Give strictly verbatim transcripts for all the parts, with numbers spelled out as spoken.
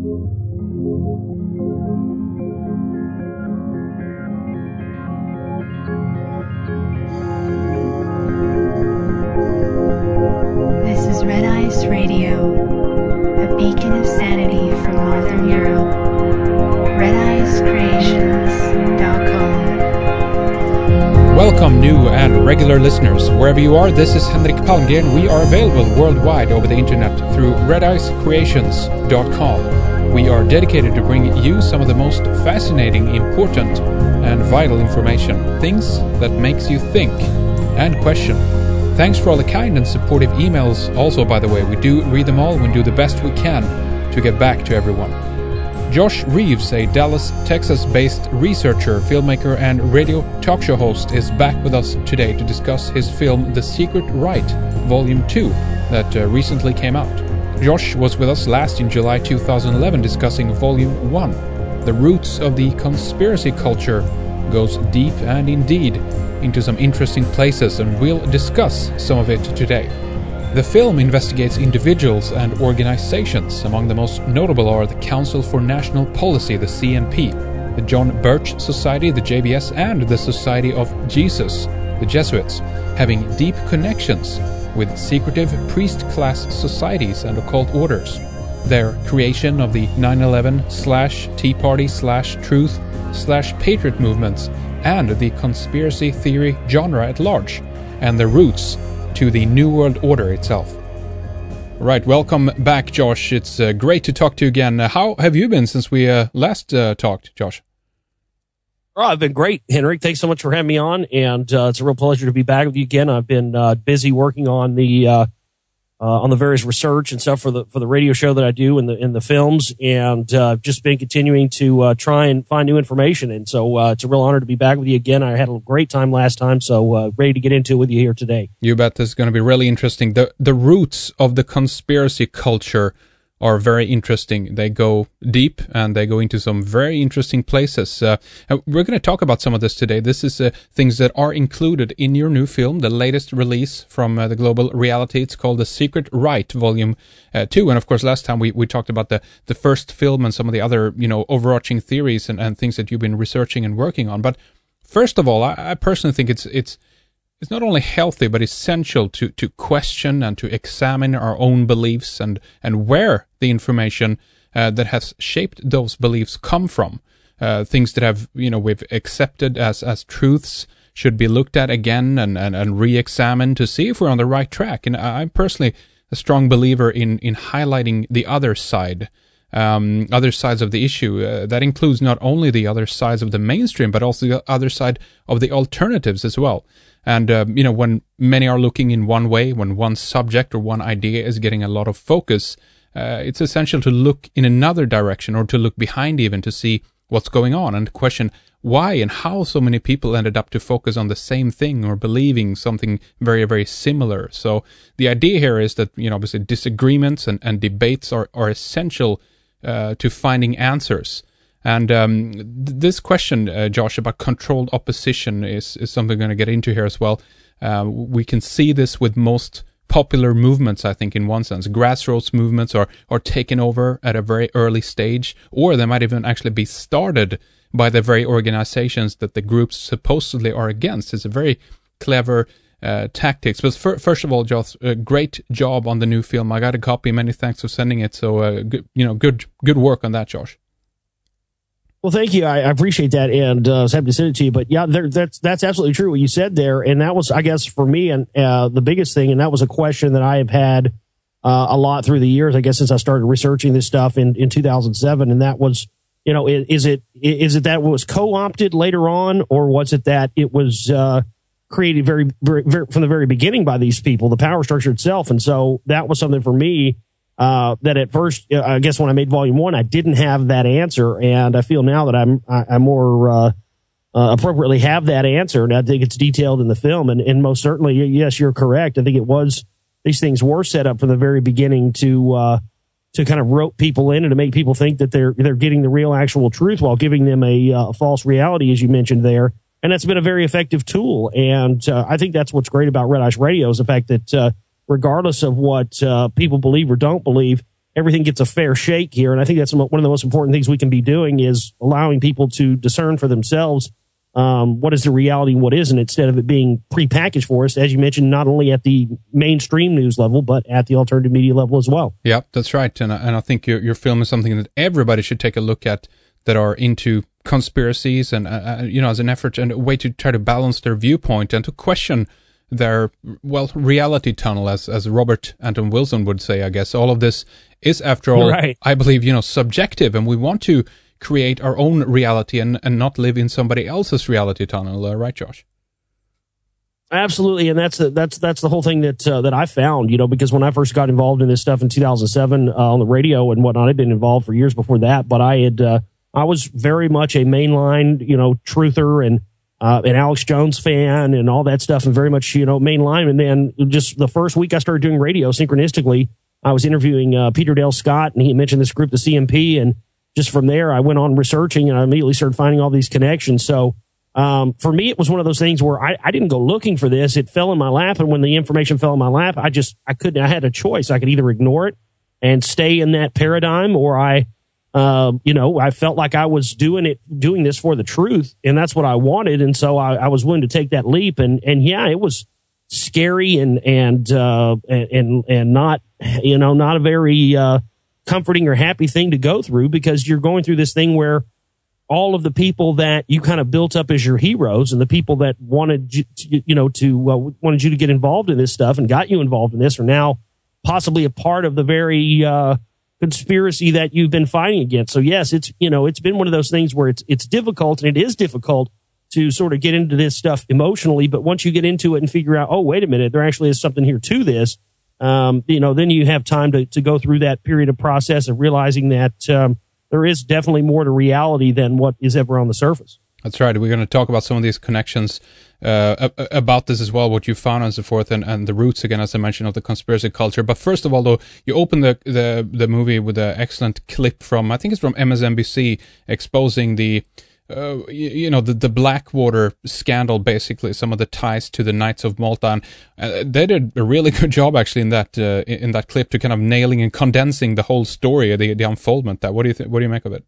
This is Red Ice Radio, a beacon of sanity from Northern Europe. red ice creations dot com. Welcome, new and regular listeners. Wherever you are, this is Henrik Palmgren. We are available worldwide over the internet through red ice creations dot com. We are dedicated to bring you some of the most fascinating, important, and vital information. Things that makes you think and question. Thanks for all the kind and supportive emails also, by the way. We do read them all and do the best we can to get back to everyone. Josh Reeves, a Dallas, Texas-based researcher, filmmaker, and radio talk show host, is back with us today to discuss his film The Secret Right, Volume two, that uh, recently came out. Josh was with us last in July two thousand eleven discussing Volume one. The roots of the conspiracy culture goes deep and indeed into some interesting places, and we'll discuss some of it today. The film investigates individuals and organizations. Among the most notable are the Council for National Policy, the C N P, the John Birch Society, the J B S, and the Society of Jesus, the Jesuits, having deep connections with secretive priest-class societies and occult orders. Their creation of the nine eleven slash Tea Party slash Truth slash Patriot movements and the conspiracy theory genre at large, and their roots to the New World Order itself. Right, welcome back, Josh. It's uh, great to talk to you again. Uh, how have you been since we uh, last uh, talked, Josh? Oh, I've been great, Henrik. Thanks so much for having me on, and uh, it's a real pleasure to be back with you again. I've been uh, busy working on the uh, uh, on the various research and stuff for the for the radio show that I do in the in the films, and uh, just been continuing to uh, try and find new information. And so uh, it's a real honor to be back with you again. I had a great time last time, so uh, ready to get into it with you here today. You bet this is going to be really interesting. The the roots of the conspiracy culture are very interesting. They go deep and they go into some very interesting places. Uh, we're going to talk about some of this today. This is uh, things that are included in your new film, the latest release from uh, the Global Reality. It's called The Secret Right, Volume uh, two. And of course, last time we, we talked about the, the first film and some of the other, you know, overarching theories and, and things that you've been researching and working on. But first of all, I, I personally think it's it's It's not only healthy, but essential to, to question and to examine our own beliefs and, and where the information uh, that has shaped those beliefs come from. Uh, things that have, you know, we've accepted as, as truths should be looked at again and, and, and re-examined to see if we're on the right track. And I'm personally a strong believer in, in highlighting the other side, um, other sides of the issue. Uh, that includes not only the other sides of the mainstream, but also the other side of the alternatives as well. And, uh, you know, when many are looking in one way, when one subject or one idea is getting a lot of focus, uh, it's essential to look in another direction or to look behind even to see what's going on and question why and how so many people ended up to focus on the same thing or believing something very, very similar. So the idea here is that, you know, obviously disagreements and, and debates are, are essential uh, to finding answers. And um, th- this question, uh, Josh, about controlled opposition is, is something we're going to get into here as well. Uh, we can see this with most popular movements, I think, in one sense. Grassroots movements are, are taken over at a very early stage, or they might even actually be started by the very organizations that the groups supposedly are against. It's a very clever uh, tactics. But for, first of all, Josh, a great job on the new film. I got a copy. Many thanks for sending it. So, uh, good, you know, good good work on that, Josh. Well, thank you. I, I appreciate that, and uh, I was happy to send it to you. But yeah, there, that's that's absolutely true what you said there, and that was, I guess, for me, and uh, the biggest thing, and that was a question that I have had uh, a lot through the years. I guess since I started researching this stuff in, in two thousand seven, and that was, you know, is, is it is it that it was co-opted later on, or was it that it was uh, created very, very, very from the very beginning by these people, the power structure itself? And so that was something for me. Uh, that at first, uh, I guess when I made volume one, I didn't have that answer. And I feel now that I'm, I, I more, uh, uh, appropriately have that answer. And I think it's detailed in the film. And, and most certainly, yes, you're correct. I think it was, these things were set up from the very beginning to, uh, to kind of rope people in and to make people think that they're, they're getting the real actual truth while giving them a, uh, false reality, as you mentioned there. And that's been a very effective tool. And, uh, I think that's what's great about Red Ice Radio is the fact that, uh, regardless of what uh, people believe or don't believe, everything gets a fair shake here. And I think that's one of the most important things we can be doing is allowing people to discern for themselves um, what is the reality and what isn't, instead of it being prepackaged for us, as you mentioned, not only at the mainstream news level, but at the alternative media level as well. Yeah, that's right. And, and I think your, your film is something that everybody should take a look at that are into conspiracies and, uh, you know, as an effort and a way to try to balance their viewpoint and to question their, well, reality tunnel, as, as Robert Anton Wilson would say, I guess. All of this is, after all, right. I believe, you know, subjective, and we want to create our own reality and, and not live in somebody else's reality tunnel, uh, right, Josh? Absolutely, and that's the, that's that's the whole thing that uh, that I found, you know, because when I first got involved in this stuff in two thousand seven uh, on the radio and whatnot, I'd been involved for years before that, but I had uh, I was very much a mainline, you know, truther and uh, an Alex Jones fan and all that stuff, and very much, you know, mainline. And then just the first week I started doing radio, synchronistically, I was interviewing uh, Peter Dale Scott, and he mentioned this group, the C M P, and just from there I went on researching, and I immediately started finding all these connections. So um, for me, it was one of those things where I, I didn't go looking for this; it fell in my lap, and when the information fell in my lap, I just I couldn't. I had a choice. I could either ignore it and stay in that paradigm, or I. Uh, you know, I felt like I was doing it, doing this for the truth, and that's what I wanted. And so I, I was willing to take that leap. And, and yeah, it was scary and, and, uh, and, and not, you know, not a very, uh, comforting or happy thing to go through, because you're going through this thing where all of the people that you kind of built up as your heroes and the people that wanted you to, you know, to, uh, wanted you to get involved in this stuff and got you involved in this are now possibly a part of the very, uh, conspiracy that you've been fighting against. So yes, it's, you know, it's been one of those things where it's, it's difficult, and it is difficult to sort of get into this stuff emotionally. But once you get into it and figure out, oh, wait a minute, there actually is something here to this, um, you know, then you have time to, to go through that period of process of realizing that, um, there is definitely more to reality than what is ever on the surface. That's right. We're going to talk about some of these connections uh, about this as well, what you found and so forth, and, and the roots, again, as I mentioned, of the conspiracy culture. But first of all, though, you open the the, the movie with an excellent clip from, I think it's from M S N B C, exposing the, uh, you, you know, the, the Blackwater scandal, basically, some of the ties to the Knights of Malta. And uh, they did a really good job, actually, in that uh, in that clip, to kind of nailing and condensing the whole story, the, the unfoldment. That what do you th- what do you make of it?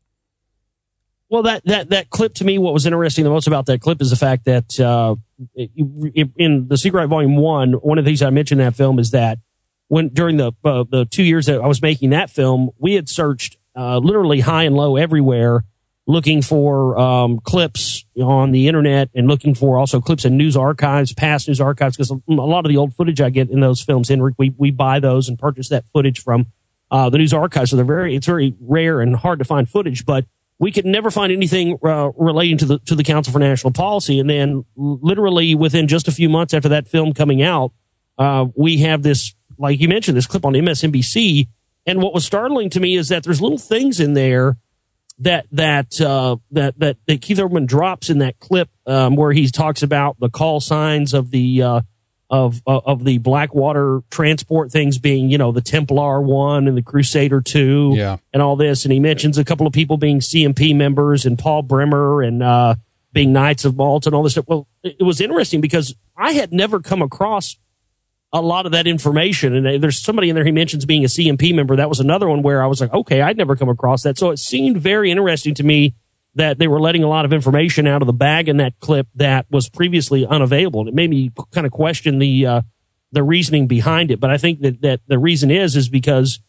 Well, that, that, that clip, to me, what was interesting the most about that clip is the fact that, uh, it, in The Secret Right Volume One, one of the things I mentioned in that film is that when, during the, uh, the two years that I was making that film, we had searched, uh, literally high and low everywhere, looking for, um, clips on the internet and looking for also clips in news archives, past news archives, because a lot of the old footage I get in those films, Henrik, we, we buy those and purchase that footage from, uh, the news archives. So they're very, it's very rare and hard to find footage, but we could never find anything uh, relating to the to the Council for National Policy. And then literally within just a few months after that film coming out, uh, we have this, like you mentioned, this clip on M S N B C. And what was startling to me is that there's little things in there that that uh, that, that that Keith Olbermann drops in that clip, um, where he talks about the call signs of the uh, of uh, of the Blackwater transport things being, you know, the Templar one and the Crusader two, yeah, and all this. And he mentions a couple of people being C M P members and Paul Bremer and uh, being Knights of Malta and all this stuff. Well, it was interesting because I had never come across a lot of that information. And there's somebody in there he mentions being a C M P member. That was another one where I was like, okay, I'd never come across that. So it seemed very interesting to me that they were letting a lot of information out of the bag in that clip that was previously unavailable. And it made me kind of question the uh, the reasoning behind it. But I think that, that the reason is is because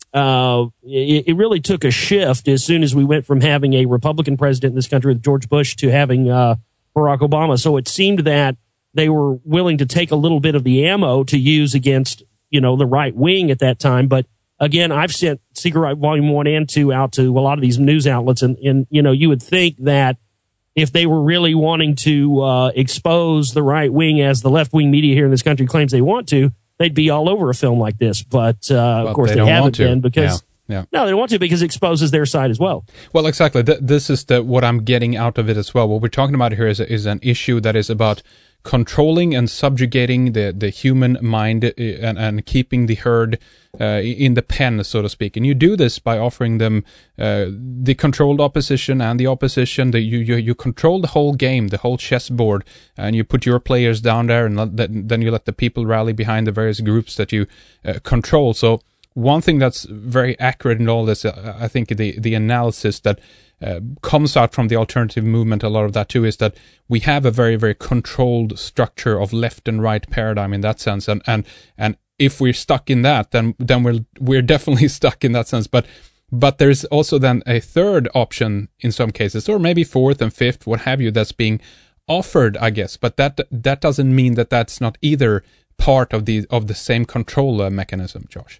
uh, it, it really took a shift as soon as we went from having a Republican president in this country with George Bush to having uh, Barack Obama. So it seemed that they were willing to take a little bit of the ammo to use against, you know, the right wing at that time. But again, I've sent Secret Right Volume One and Two out to a lot of these news outlets, and, and you know, you would think that if they were really wanting to uh, expose the right wing, as the left wing media here in this country claims they want to, they'd be all over a film like this. But uh, well, of course, they, they don't haven't want to. been because yeah. Yeah. no, they don't want to because it exposes their side as well. Well, exactly. Th- this is the what I'm getting out of it as well. What we're talking about here is is an issue that is about controlling and subjugating the, the human mind and, and keeping the herd uh, in the pen, so to speak. And you do this by offering them uh, the controlled opposition and the opposition. The, you, you you control the whole game, the whole chessboard, and you put your players down there, and let, then you let the people rally behind the various groups that you uh, control. So one thing that's very accurate in all this, uh, I think the, the analysis that uh, comes out from the alternative movement, a lot of that too, is that we have a very, very controlled structure of left and right paradigm in that sense. And, and, and if we're stuck in that, then, then we're, we're definitely stuck in that sense. But, but there's also then a third option in some cases, or maybe fourth and fifth, what have you, that's being offered, I guess. But that, that doesn't mean that that's not either part of the, of the same control uh, mechanism, Josh.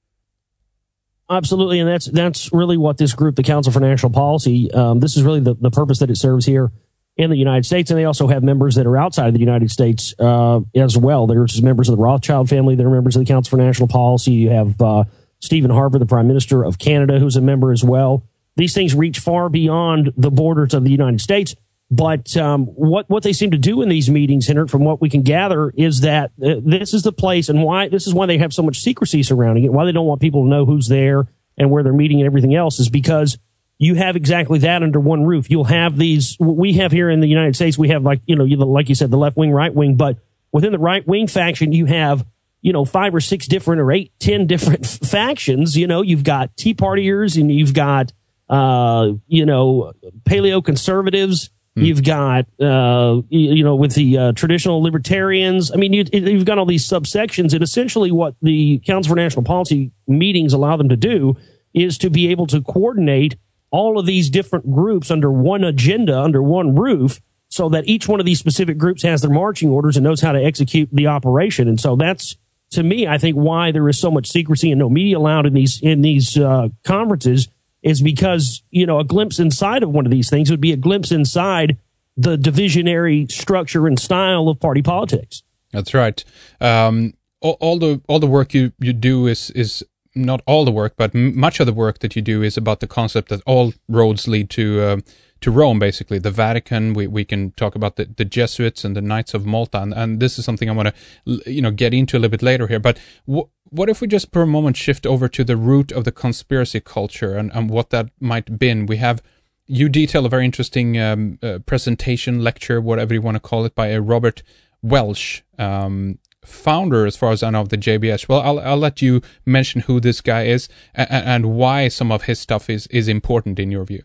Absolutely, and that's that's really what this group, the Council for National Policy, um, this is really the, the purpose that it serves here in the United States. And they also have members that are outside of the United States uh, as well. There's members of the Rothschild family that are members of the Council for National Policy. You have uh, Stephen Harper, the Prime Minister of Canada, who's a member as well. These things reach far beyond the borders of the United States. But um, what what they seem to do in these meetings, Henrik, from what we can gather, is that uh, this is the place, and why this is why they have so much secrecy surrounding it. Why they don't want people to know who's there and where they're meeting and everything else is because you have exactly that under one roof. You'll have these. We have here in the United States, we have like you know, like you said, the left wing, right wing. But within the right wing faction, you have you know five or six different or eight, ten different factions. You know, you've got Tea Partiers and you've got uh, you know paleo conservatives. You've got, uh, you know, with the uh, traditional libertarians. I mean, you, you've got all these subsections. And essentially what the Council for National Policy meetings allow them to do is to be able to coordinate all of these different groups under one agenda, under one roof, so that each one of these specific groups has their marching orders and knows how to execute the operation. And so that's, to me, I think why there is so much secrecy and no media allowed in these in these uh, conferences. Is because, you know, a glimpse inside of one of these things would be a glimpse inside the divisionary structure and style of party politics. That's right. Um, all, all the all the work you, you do is is not all the work, but m- much of the work that you do is about the concept that all roads lead to uh, to Rome, basically the Vatican. We we can talk about the, the Jesuits and the Knights of Malta, and, and this is something I want to you know get into a little bit later here. But w- what if we just for a moment shift over to the root of the conspiracy culture and, and what that might have been? We have you detail a very interesting um, uh, presentation, lecture, whatever you want to call it, by a Robert Welch, um, founder, as far as I know, of the J B S. Well, I'll I'll let you mention who this guy is and, and why some of his stuff is is important in your view.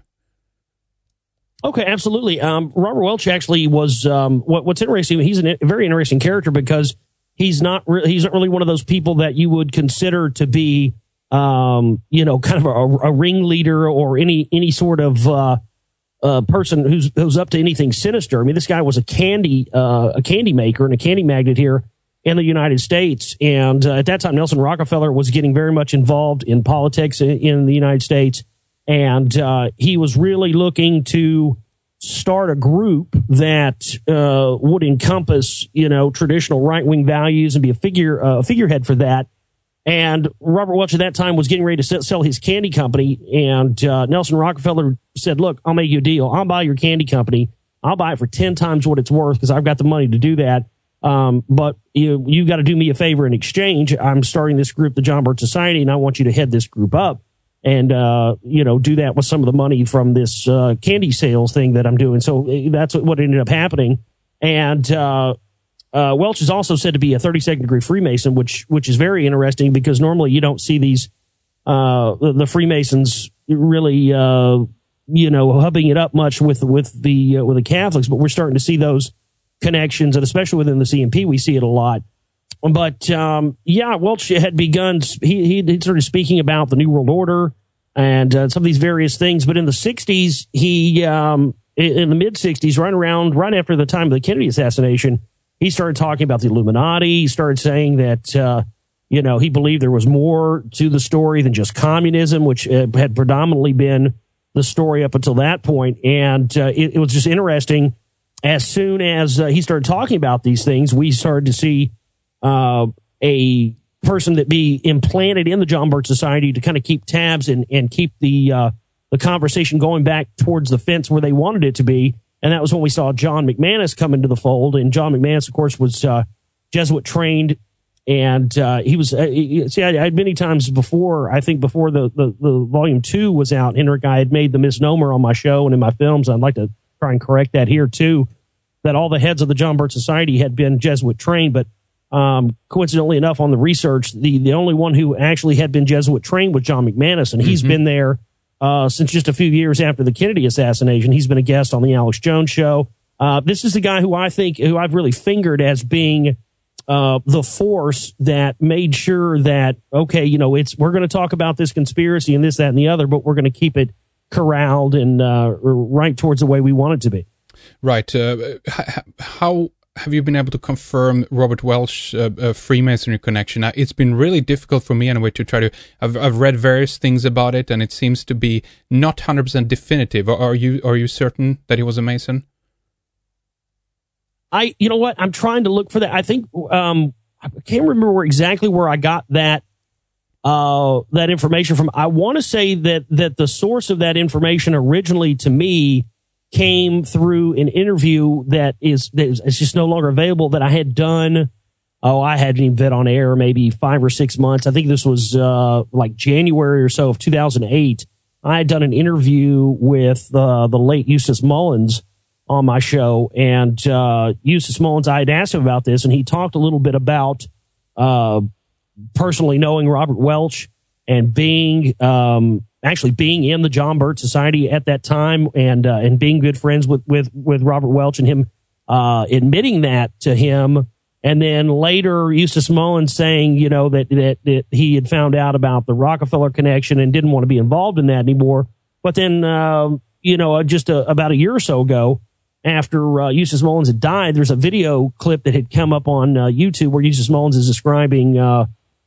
Okay, absolutely. Um, Robert Welch actually was um, what, what's interesting. He's an, a very interesting character because he's not re- he's not really one of those people that you would consider to be, um, you know, kind of a, a ringleader or any any sort of uh, uh, person who's who's up to anything sinister. I mean, this guy was a candy uh, a candy maker and a candy magnate here in the United States, and uh, at that time, Nelson Rockefeller was getting very much involved in politics in, in the United States. And uh, he was really looking to start a group that uh, would encompass, you know, traditional right-wing values and be a figure, uh, a figurehead for that. And Robert Welch at that time was getting ready to sell his candy company. And uh, Nelson Rockefeller said, "Look, I'll make you a deal. I'll buy your candy company. I'll buy it for ten times what it's worth because I've got the money to do that. Um, but you you got to do me a favor in exchange. I'm starting this group, the John Birch Society, and I want you to head this group up." And, uh, you know, do that with some of the money from this uh, candy sales thing that I'm doing. So that's what ended up happening. And uh, uh, Welch is also said to be a thirty-second degree Freemason, which which is very interesting because normally you don't see these, uh, the, the Freemasons really, uh, you know, hubbing it up much with with the uh, with the Catholics. But we're starting to see those connections, and especially within the C N P, we see it a lot. But, um, yeah, Welch had begun, he, he started speaking about the New World Order and uh, some of these various things. But in the sixties, he, um, in the mid sixties, right around, right after the time of the Kennedy assassination, he started talking about the Illuminati. He started saying that, uh, you know, he believed there was more to the story than just communism, which uh, had predominantly been the story up until that point. And uh, it, it was just interesting. As soon as uh, he started talking about these things, we started to see Uh, a person that be implanted in the John Birch Society to kind of keep tabs and, and keep the uh, the conversation going back towards the fence where they wanted it to be. And that was when we saw John McManus come into the fold. And John McManus, of course, was uh, Jesuit trained. And uh, he was, uh, see, I, I had many times before, I think before the, the, the volume two was out, Henrik, I had made the misnomer on my show and in my films. I'd like to try and correct that here too, that all the heads of the John Birch Society had been Jesuit trained. But Um, coincidentally enough, on the research, the, the only one who actually had been Jesuit trained was John McManus, and he's mm-hmm. been there uh, since just a few years after the Kennedy assassination. He's been a guest on the Alex Jones show. Uh, this is the guy who I think, who I've really fingered as being uh, the force that made sure that, okay, you know, it's we're going to talk about this conspiracy and this, that, and the other, but we're going to keep it corralled and uh, right towards the way we want it to be. Right. Uh, how have you been able to confirm Robert Welch uh, uh, Freemasonry connection? Uh, it's been really difficult for me anyway to try to. I've I've read various things about it, and it seems to be not one hundred percent definitive. Are you are you certain that he was a Mason? I, you know what? I'm trying to look for that. I think um, I can't remember where exactly where I got that uh, that information from. I want to say that that the source of that information originally to me came through an interview that is that is it's just no longer available that I had done. Oh, I hadn't even been on air maybe five or six months. I think this was uh, like January or so of two thousand eight. I had done an interview with uh, the late Eustace Mullins on my show, and uh, Eustace Mullins, I had asked him about this, and he talked a little bit about uh, personally knowing Robert Welch and being um, actually being in the John Burt Society at that time, and uh, and being good friends with with with Robert Welch, and him uh, admitting that to him, and then later Eustace Mullins saying, you know, that, that that he had found out about the Rockefeller connection and didn't want to be involved in that anymore. But then, uh, you know, just a, about a year or so ago, after uh, Eustace Mullins had died, there's a video clip that had come up on uh, YouTube where Eustace Mullins is describing uh,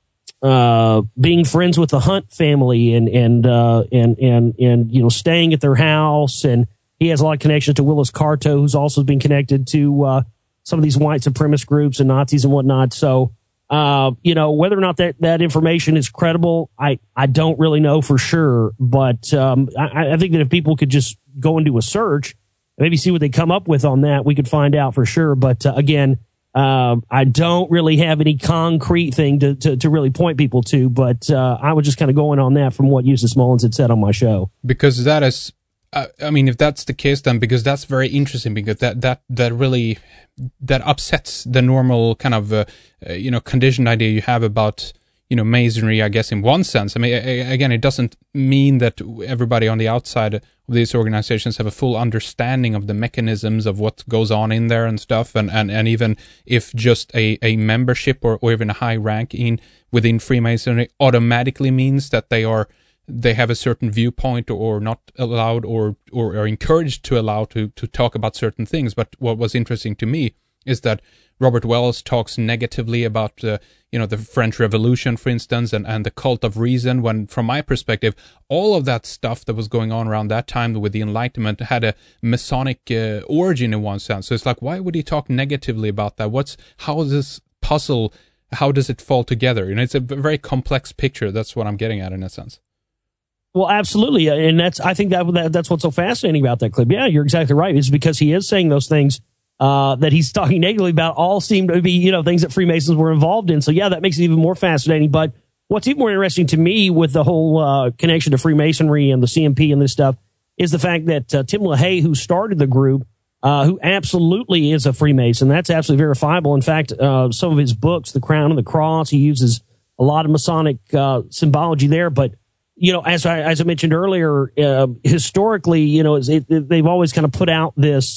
uh, being friends with the Hunt family and and uh, and and and you know staying at their house, and he has a lot of connections to Willis Carto, who's also been connected to uh, some of these white supremacist groups and Nazis and whatnot. So uh, you know whether or not that that information is credible, I I don't really know for sure, but um, I, I think that if people could just go and do a search, maybe see what they come up with on that, we could find out for sure. But uh, again, uh, I don't really have any concrete thing to, to, to really point people to, but uh, I was just kind of going on that from what Eustace Mullins had said on my show. Because that is, uh, I mean, if that's the case, then because that's very interesting, because that, that, that really, that upsets the normal kind of, uh, uh, you know, conditioned idea you have about, you know, Masonry, I guess, in one sense. I mean, again, it doesn't mean that everybody on the outside of these organizations have a full understanding of the mechanisms of what goes on in there and stuff. And, and, and even if just a, a membership or, or even a high rank in within Freemasonry automatically means that they are, they have a certain viewpoint or not allowed or, or are encouraged to allow to, to talk about certain things. But what was interesting to me is that Robert Welch talks negatively about, uh, you know, the French Revolution, for instance, and, and the cult of reason, when, from my perspective, all of that stuff that was going on around that time with the Enlightenment had a Masonic uh, origin in one sense. So it's like, why would he talk negatively about that? What's, how is this puzzle, how does it fall together? You know, it's a very complex picture. That's what I'm getting at in a sense. Well, absolutely. And that's, I think that, that that's what's so fascinating about that clip. Yeah, you're exactly right. It's because he is saying those things Uh, that he's talking negatively about all seem to be, you know, things that Freemasons were involved in. So, yeah, that makes it even more fascinating. But what's even more interesting to me with the whole uh, connection to Freemasonry and the C M P and this stuff is the fact that uh, Tim LaHaye, who started the group, uh, who absolutely is a Freemason, that's absolutely verifiable. In fact, uh, some of his books, The Crown and the Cross, he uses a lot of Masonic uh, symbology there. But, you know, as I, as I mentioned earlier, uh, historically, you know, it, it, they've always kind of put out this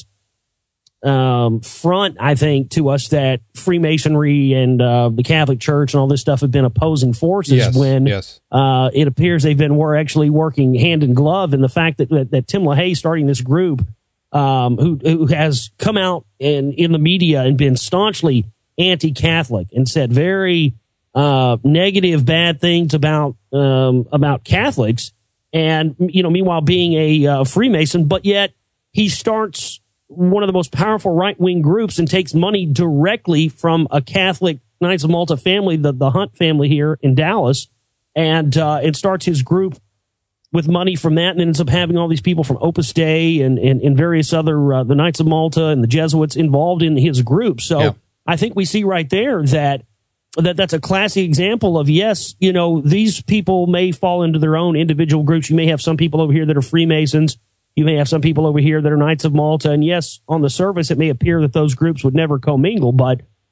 Um, front, I think, to us that Freemasonry and uh, the Catholic Church and all this stuff have been opposing forces yes, when yes. Uh, it appears they've been were actually working hand in glove. And the fact that that, that Tim LaHaye starting this group, um, who who has come out in in the media and been staunchly anti-Catholic and said very uh, negative, bad things about um, about Catholics, and you know, meanwhile being a uh, Freemason, but yet he starts one of the most powerful right-wing groups and takes money directly from a Catholic Knights of Malta family, the, the Hunt family here in Dallas, and uh, and starts his group with money from that, and ends up having all these people from Opus Dei and, and, and various other, uh, the Knights of Malta and the Jesuits involved in his group. So yeah. I think we see right there that that that's a classic example of, yes, you know, these people may fall into their own individual groups. You may have some people over here that are Freemasons. You may have some people over here that are Knights of Malta. And yes, on the surface, it may appear that those groups would never commingle, but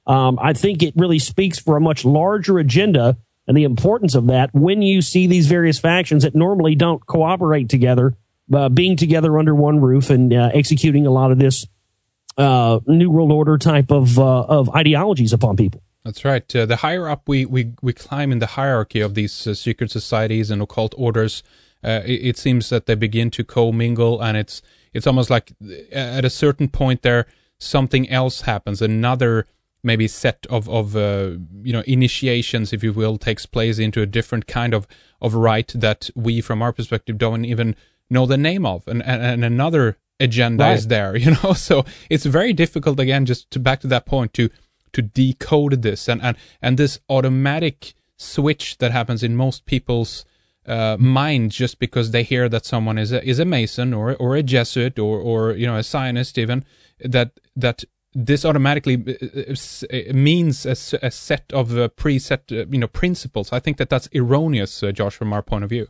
um, I think it really speaks for a much larger agenda and the importance of that when you see these various factions that normally don't cooperate together, uh, being together under one roof and uh, executing a lot of this uh, New World Order type of uh, of ideologies upon people. That's right. Uh, the higher up we, we, we climb in the hierarchy of these uh, secret societies and occult orders, uh, it, it seems that they begin to commingle, and it's it's almost like at a certain point there, something else happens. Another maybe set of of uh, you know initiations, if you will, takes place into a different kind of of rite that we, from our perspective, don't even know the name of, and and, and another agenda right. is there. You know, so it's very difficult again, just to back to that point, to to decode this and and and this automatic switch that happens in most people's uh, mind just because they hear that someone is a, is a Mason or or a Jesuit or or you know a Zionist even, that that this automatically means a, a set of uh, preset uh, you know principles. I think that that's erroneous, uh, Josh, from our point of view.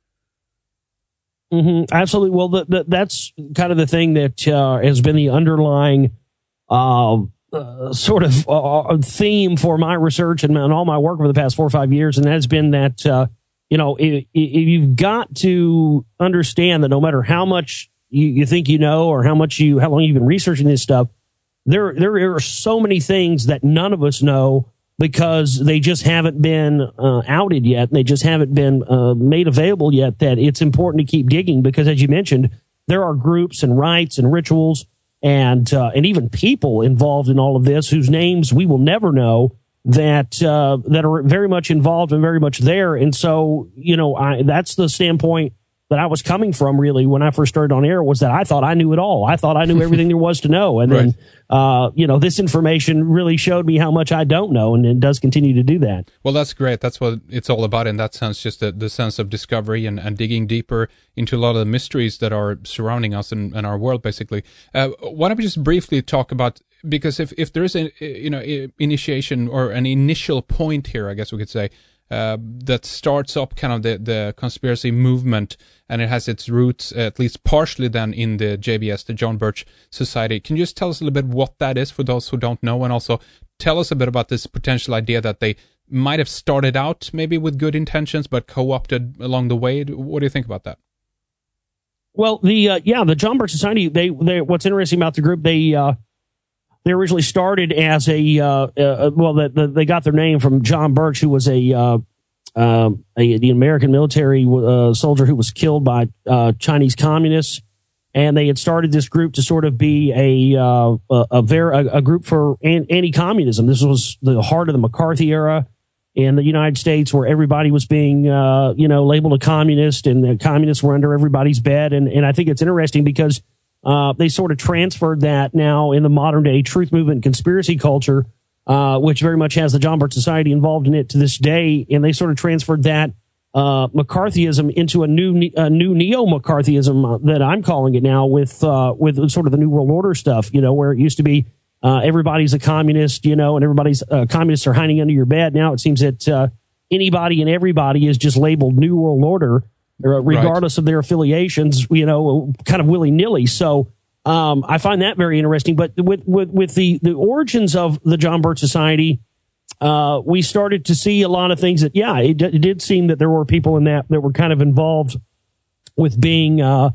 Mm-hmm, absolutely. Well, the, the, that's kind of the thing that uh, has been the underlying uh, uh, sort of uh, theme for my research and, and all my work over the past four or five years, and that has been that uh, you know if, if you've got to understand that no matter how much you, you think you know or how much you how long you've been researching this stuff, there there are so many things that none of us know because they just haven't been uh, outed yet. They just haven't been uh, made available yet, that it's important to keep digging because, as you mentioned, there are groups and rites and rituals and uh, and even people involved in all of this whose names we will never know that uh, that are very much involved and very much there. And so, you know, I, that's the standpoint that I was coming from really when I first started on air, was that I thought I knew it all. I thought I knew everything there was to know. And right. then, uh, you know, this information really showed me how much I don't know, and it does continue to do that. Well, that's great. That's what it's all about in that sense, just the, the sense of discovery and, and digging deeper into a lot of the mysteries that are surrounding us and, and our world, basically. Uh, why don't we just briefly talk about, because if, if there is a, you know, initiation or an initial point here, I guess we could say, Uh, that starts up kind of the, the conspiracy movement, and it has its roots, uh, at least partially then, in the J B S, the John Birch Society. Can you just tell us a little bit what that is for those who don't know, and also tell us a bit about this potential idea that they might have started out maybe with good intentions but co-opted along the way? What do you think about that? Well, the uh, yeah, the John Birch Society, they, they what's interesting about the group, they uh, They originally started as a, uh, uh, well, the, the, they got their name from John Birch, who was a, uh, uh, a the American military uh, soldier who was killed by uh, Chinese communists. And they had started this group to sort of be a, uh, a, a, ver- a, a group for an- anti-communism. This was the heart of the McCarthy era in the United States, where everybody was being, uh, you know, labeled a communist, and the communists were under everybody's bed. And, and I think it's interesting because Uh, they sort of transferred that now in the modern day truth movement conspiracy culture, uh, which very much has the John Birch Society involved in it to this day. And they sort of transferred that uh, McCarthyism into a new a new neo-McCarthyism that I'm calling it now, with uh, with sort of the New World Order stuff, you know, where it used to be uh, everybody's a communist, you know, and everybody's uh, communists are hiding under your bed. Now it seems that uh, anybody and everybody is just labeled New World Order, regardless right. of their affiliations, you know, kind of willy-nilly. So um, I find that very interesting. But with with, with the, the origins of the John Birch Society, uh, we started to see a lot of things that, yeah, it, it did seem that there were people in that that were kind of involved with being, uh,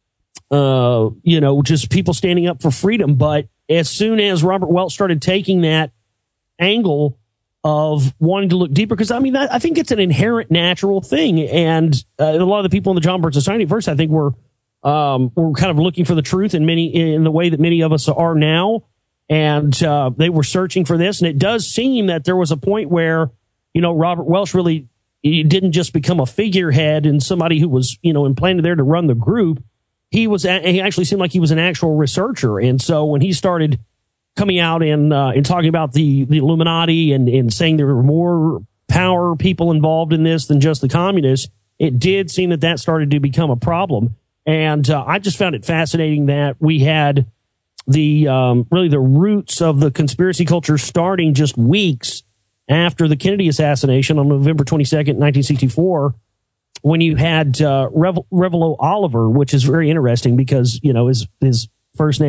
uh, you know, just people standing up for freedom. But as soon as Robert Welch started taking that angle of wanting to look deeper, because I mean, I, I think it's an inherent natural thing, and uh, a lot of the people in the John Birch Society at first, I think, were um, were kind of looking for the truth in many in the way that many of us are now, and uh, they were searching for this. And it does seem that there was a point where, you know, Robert Welch really he didn't just become a figurehead and somebody who was, you know, implanted there to run the group. He was a, he actually seemed like he was an actual researcher, and so when he started coming out and uh, and talking about the, the Illuminati and, and saying there were more power people involved in this than just the communists, it did seem that that started to become a problem. And uh, I just found it fascinating that we had the um, really the roots of the conspiracy culture starting just weeks after the Kennedy assassination on November twenty-second, nineteen sixty-four, when you had uh, Revel- Revelo Oliver, which is very interesting because, you know, his his first name's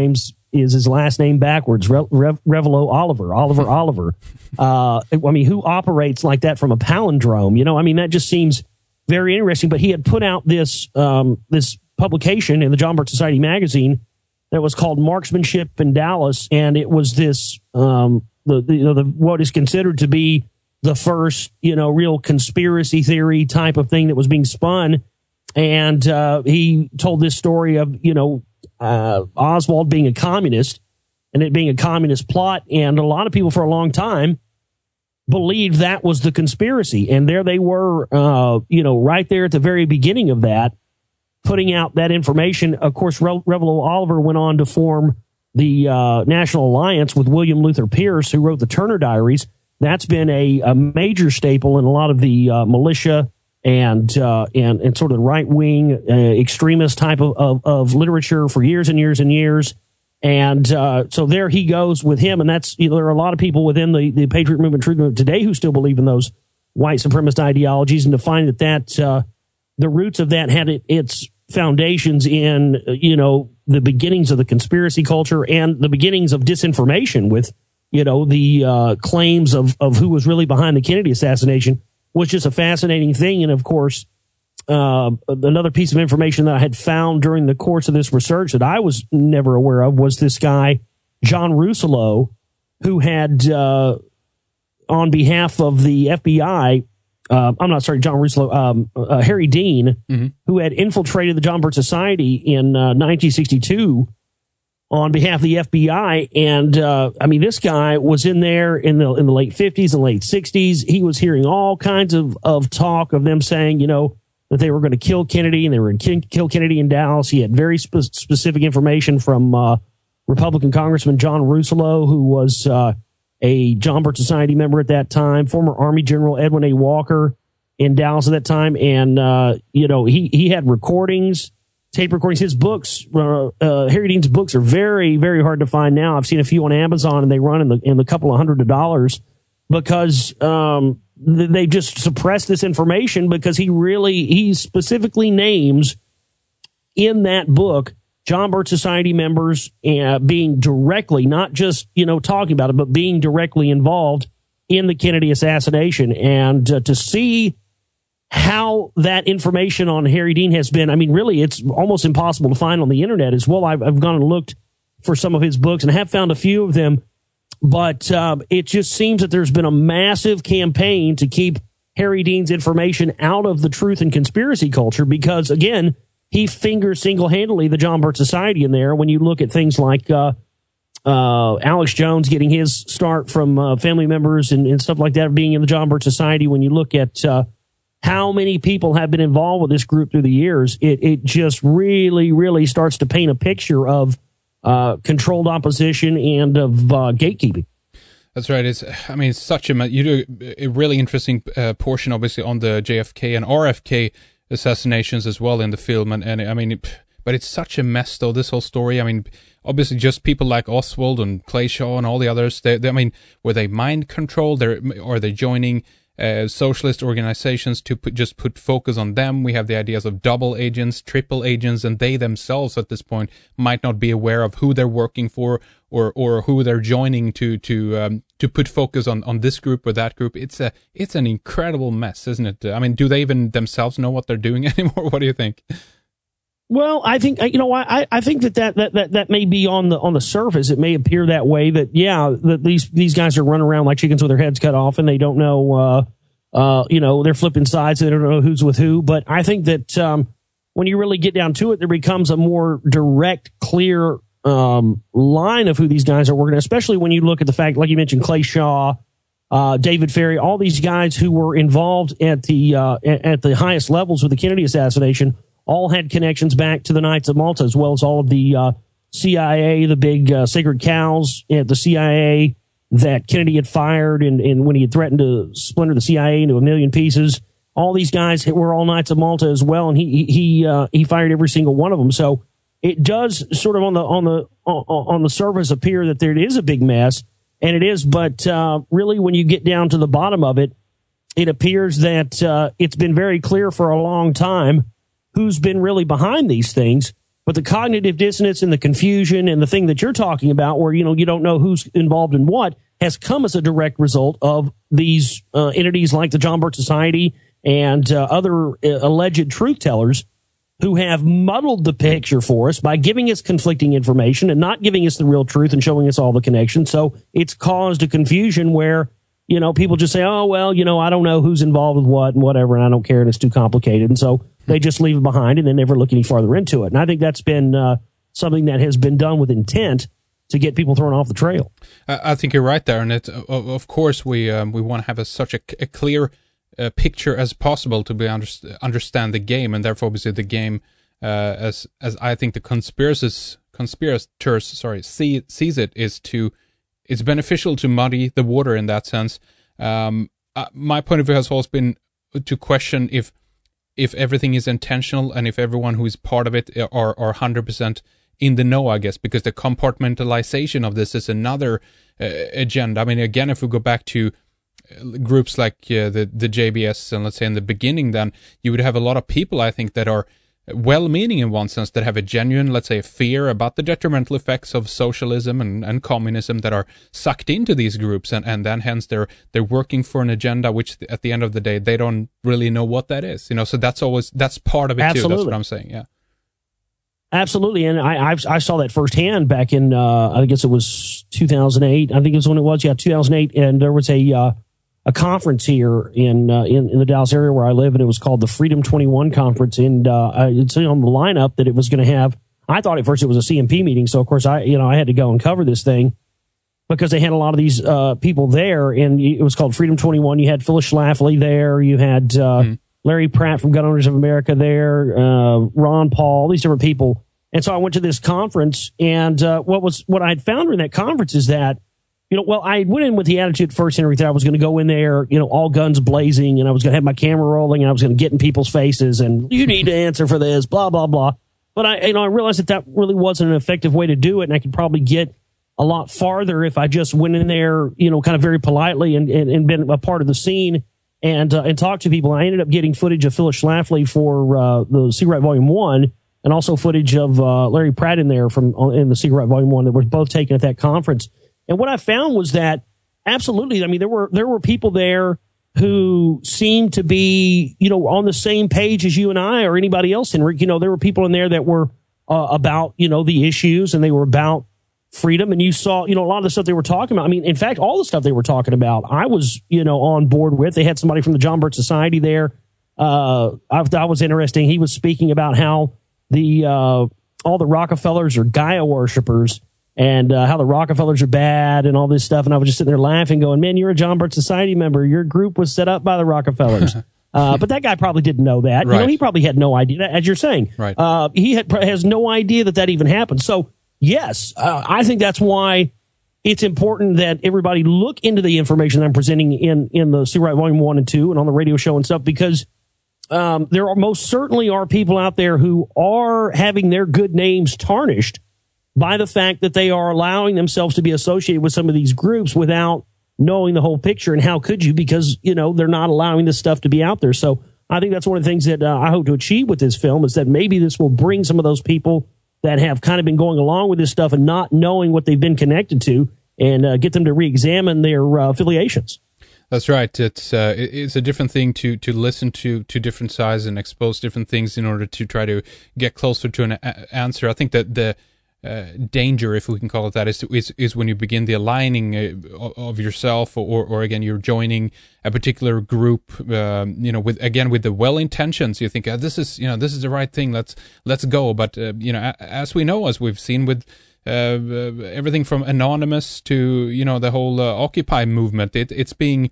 is his last name backwards, Re- Re- Revelo Oliver, Oliver Oliver. Uh, I mean, who operates like that from a palindrome? You know, I mean, that just seems very interesting. But he had put out this um, this publication in the John Birch Society magazine that was called Marksmanship in Dallas, and it was this um, the, the, you know, the what is considered to be the first, you know, real conspiracy theory type of thing that was being spun. And uh, he told this story of, you know, uh, Oswald being a communist and it being a communist plot. And a lot of people for a long time believed that was the conspiracy. And there they were, uh, you know, right there at the very beginning of that, putting out that information. Of course, Re- Revelo Oliver went on to form the uh, National Alliance with William Luther Pierce, who wrote the Turner Diaries. That's been a, a major staple in a lot of the uh, militia and, uh, and and sort of right-wing uh, extremist type of, of, of literature for years and years and years. And uh, so there he goes with him. And that's, you know, there are a lot of people within the, the Patriot Movement, Truth Movement today who still believe in those white supremacist ideologies. And to find that, that uh, the roots of that had it, its foundations in, you know, the beginnings of the conspiracy culture and the beginnings of disinformation with, you know, the uh, claims of, of who was really behind the Kennedy assassination was just a fascinating thing. And of course, uh, another piece of information that I had found during the course of this research that I was never aware of was this guy, John Russello, who had, uh, on behalf of the F B I, uh, I'm not sorry, John Russello, um, uh, Harry Dean, mm-hmm. who had infiltrated the John Birch Society in uh, nineteen sixty-two on behalf of the F B I. And, uh, I mean, this guy was in there in the, in the late fifties and late sixties. He was hearing all kinds of, of talk of them saying, you know, that they were going to kill Kennedy and they were going to kill Kennedy in Dallas. He had very spe- specific information from, uh, Republican Congressman John Russello, who was, uh, a John Birch Society member at that time, former Army General Edwin A. Walker in Dallas at that time. And, uh, you know, he, he had recordings, tape recordings. His books, uh, uh, Harry Dean's books are very, very hard to find now. I've seen a few on Amazon and they run in the, in the couple of hundred of dollars because, um, th- they just suppressed this information because he really, he specifically names in that book, John Birch Society members uh, being directly, not just, you know, talking about it, but being directly involved in the Kennedy assassination. And uh, to see how that information on Harry Dean has been, I mean, really, it's almost impossible to find on the internet as well. I've, I've gone and looked for some of his books and have found a few of them, but um, it just seems that there's been a massive campaign to keep Harry Dean's information out of the truth and conspiracy culture because, again, he fingers single-handedly the John Birch Society in there when you look at things like uh, uh, Alex Jones getting his start from uh, family members and, and stuff like that being in the John Birch Society. When you look at uh, how many people have been involved with this group through the years, it, it just really, really starts to paint a picture of uh, controlled opposition and of uh, gatekeeping. That's right. It's, I mean, it's such a, you do a really interesting uh, portion, obviously, on the J F K and R F K assassinations as well in the film. And, and I mean, it, but it's such a mess, though, this whole story. I mean, obviously, just people like Oswald and Clay Shaw and all the others, they, they, I mean, were they mind controlled? They're, or are they joining Uh, socialist organizations to put, just put focus on them? We have the ideas of double agents, triple agents, and they themselves at this point might not be aware of who they're working for or or who they're joining to to um, to put focus on, on this group or that group. It's a it's an incredible mess, isn't it? I mean, do they even themselves know what they're doing anymore? What do you think? Well, I think, you know, I, I think that that, that, that that may be on the on the surface. It may appear that way that, yeah, that these these guys are running around like chickens with their heads cut off and they don't know, uh, uh, you know, they're flipping sides. They don't know who's with who. But I think that um, when you really get down to it, there becomes a more direct, clear um, line of who these guys are working, especially when you look at the fact, like you mentioned, Clay Shaw, uh, David Ferrie, all these guys who were involved at the uh, at the highest levels with the Kennedy assassination all had connections back to the Knights of Malta, as well as all of the uh, C I A, the big uh, sacred cows at the C I A that Kennedy had fired, and, and when he had threatened to splinter the C I A into a million pieces. All these guys were all Knights of Malta as well, and he he uh, he fired every single one of them. So it does sort of on the on the on the surface appear that there is a big mess, and it is. But uh, really, when you get down to the bottom of it, it appears that uh, it's been very clear for a long time who's been really behind these things. But the cognitive dissonance and the confusion and the thing that you're talking about, where, you know, you don't know who's involved in what, has come as a direct result of these uh, entities like the John Birch Society and uh, other uh, alleged truth tellers who have muddled the picture for us by giving us conflicting information and not giving us the real truth and showing us all the connections. So it's caused a confusion where, you know, people just say, oh, well, you know, I don't know who's involved with what and whatever, and I don't care, and it's too complicated. And so they just leave it behind and then never look any farther into it. And I think that's been uh, something that has been done with intent to get people thrown off the trail. I think you're right there. And it, of course, we um, we want to have a, such a, a clear uh, picture as possible to be under, understand the game. And therefore, obviously, the game, uh, as as I think the conspirators, conspirators sorry, see, sees it, is to, it's beneficial to muddy the water in that sense. Um, uh, my point of view has always been to question if if everything is intentional and if everyone who is part of it are, are one hundred percent in the know, I guess, because the compartmentalization of this is another uh, agenda. I mean, again, if we go back to groups like uh, the, the J B S, and let's say in the beginning, then you would have a lot of people, I think, that are well-meaning in one sense, that have a genuine, let's say, fear about the detrimental effects of socialism and, and communism, that are sucked into these groups, and, and then hence they're they're working for an agenda which at the end of the day they don't really know what that is, you know. So that's always that's part of it. Absolutely. Too. That's what I'm saying. Yeah, absolutely. And I I've, I saw that firsthand back in uh, I guess it was two thousand eight. I think it was when it was yeah two thousand eight, and there was a uh, a conference here in, uh, in in the Dallas area where I live, and it was called the Freedom twenty-one Conference. And uh, it's on the lineup that it was going to have. I thought at first it was a C M P meeting, so of course I you know I had to go and cover this thing because they had a lot of these uh, people there, and it was called Freedom twenty-one. You had Phyllis Schlafly there, you had uh, mm. Larry Pratt from Gun Owners of America there, uh, Ron Paul, all these different people. And so I went to this conference, and uh, what was what I had found during that conference is that, you know, well, I went in with the attitude first and everything. I was going to go in there, you know, all guns blazing, and I was going to have my camera rolling, and I was going to get in people's faces, and you need to answer for this, blah, blah, blah. But I, you know, I realized that that really wasn't an effective way to do it, and I could probably get a lot farther if I just went in there, you know, kind of very politely and, and, and been a part of the scene and uh, and talked to people. And I ended up getting footage of Phyllis Schlafly for uh, the Secret Right Volume One, and also footage of uh, Larry Pratt in there from in the Secret Right Volume One that were both taken at that conference. And what I found was that absolutely, I mean, there were there were people there who seemed to be, you know, on the same page as you and I or anybody else, Henrik. You know, there were people in there that were uh, about, you know, the issues, and they were about freedom. And you saw, you know, a lot of the stuff they were talking about. I mean, in fact, all the stuff they were talking about, I was, you know, on board with. They had somebody from the John Birch Society there. Uh, I thought was interesting. He was speaking about how the uh, all the Rockefellers are Gaia worshipers, and uh, how the Rockefellers are bad and all this stuff. And I was just sitting there laughing, going, man, you're a John Birch Society member. Your group was set up by the Rockefellers. uh, but that guy probably didn't know that. Right. You know, he probably had no idea, as you're saying. Right. Uh, he had, has no idea that that even happened. So, yes, uh, I think that's why it's important that everybody look into the information that I'm presenting in, in the Secret Right Volume one and two and on the radio show and stuff, because um, there are most certainly are people out there who are having their good names tarnished by the fact that they are allowing themselves to be associated with some of these groups without knowing the whole picture. And how could you? Because, you know, they're not allowing this stuff to be out there. So I think that's one of the things that uh, I hope to achieve with this film, is that maybe this will bring some of those people that have kind of been going along with this stuff and not knowing what they've been connected to, and uh, get them to re-examine their uh, affiliations. That's right. It's uh, it's a different thing to to listen to to different sides and expose different things in order to try to get closer to an a- answer. I think that the Uh, danger, if we can call it that, is is, is when you begin the aligning uh, of yourself, or, or again you're joining a particular group, um, you know, with again with the well intentions. You think uh, this is you know this is the right thing. Let's let's go. But uh, you know, a, as we know, as we've seen with uh, everything from Anonymous to you know the whole uh, Occupy movement, it, it's being.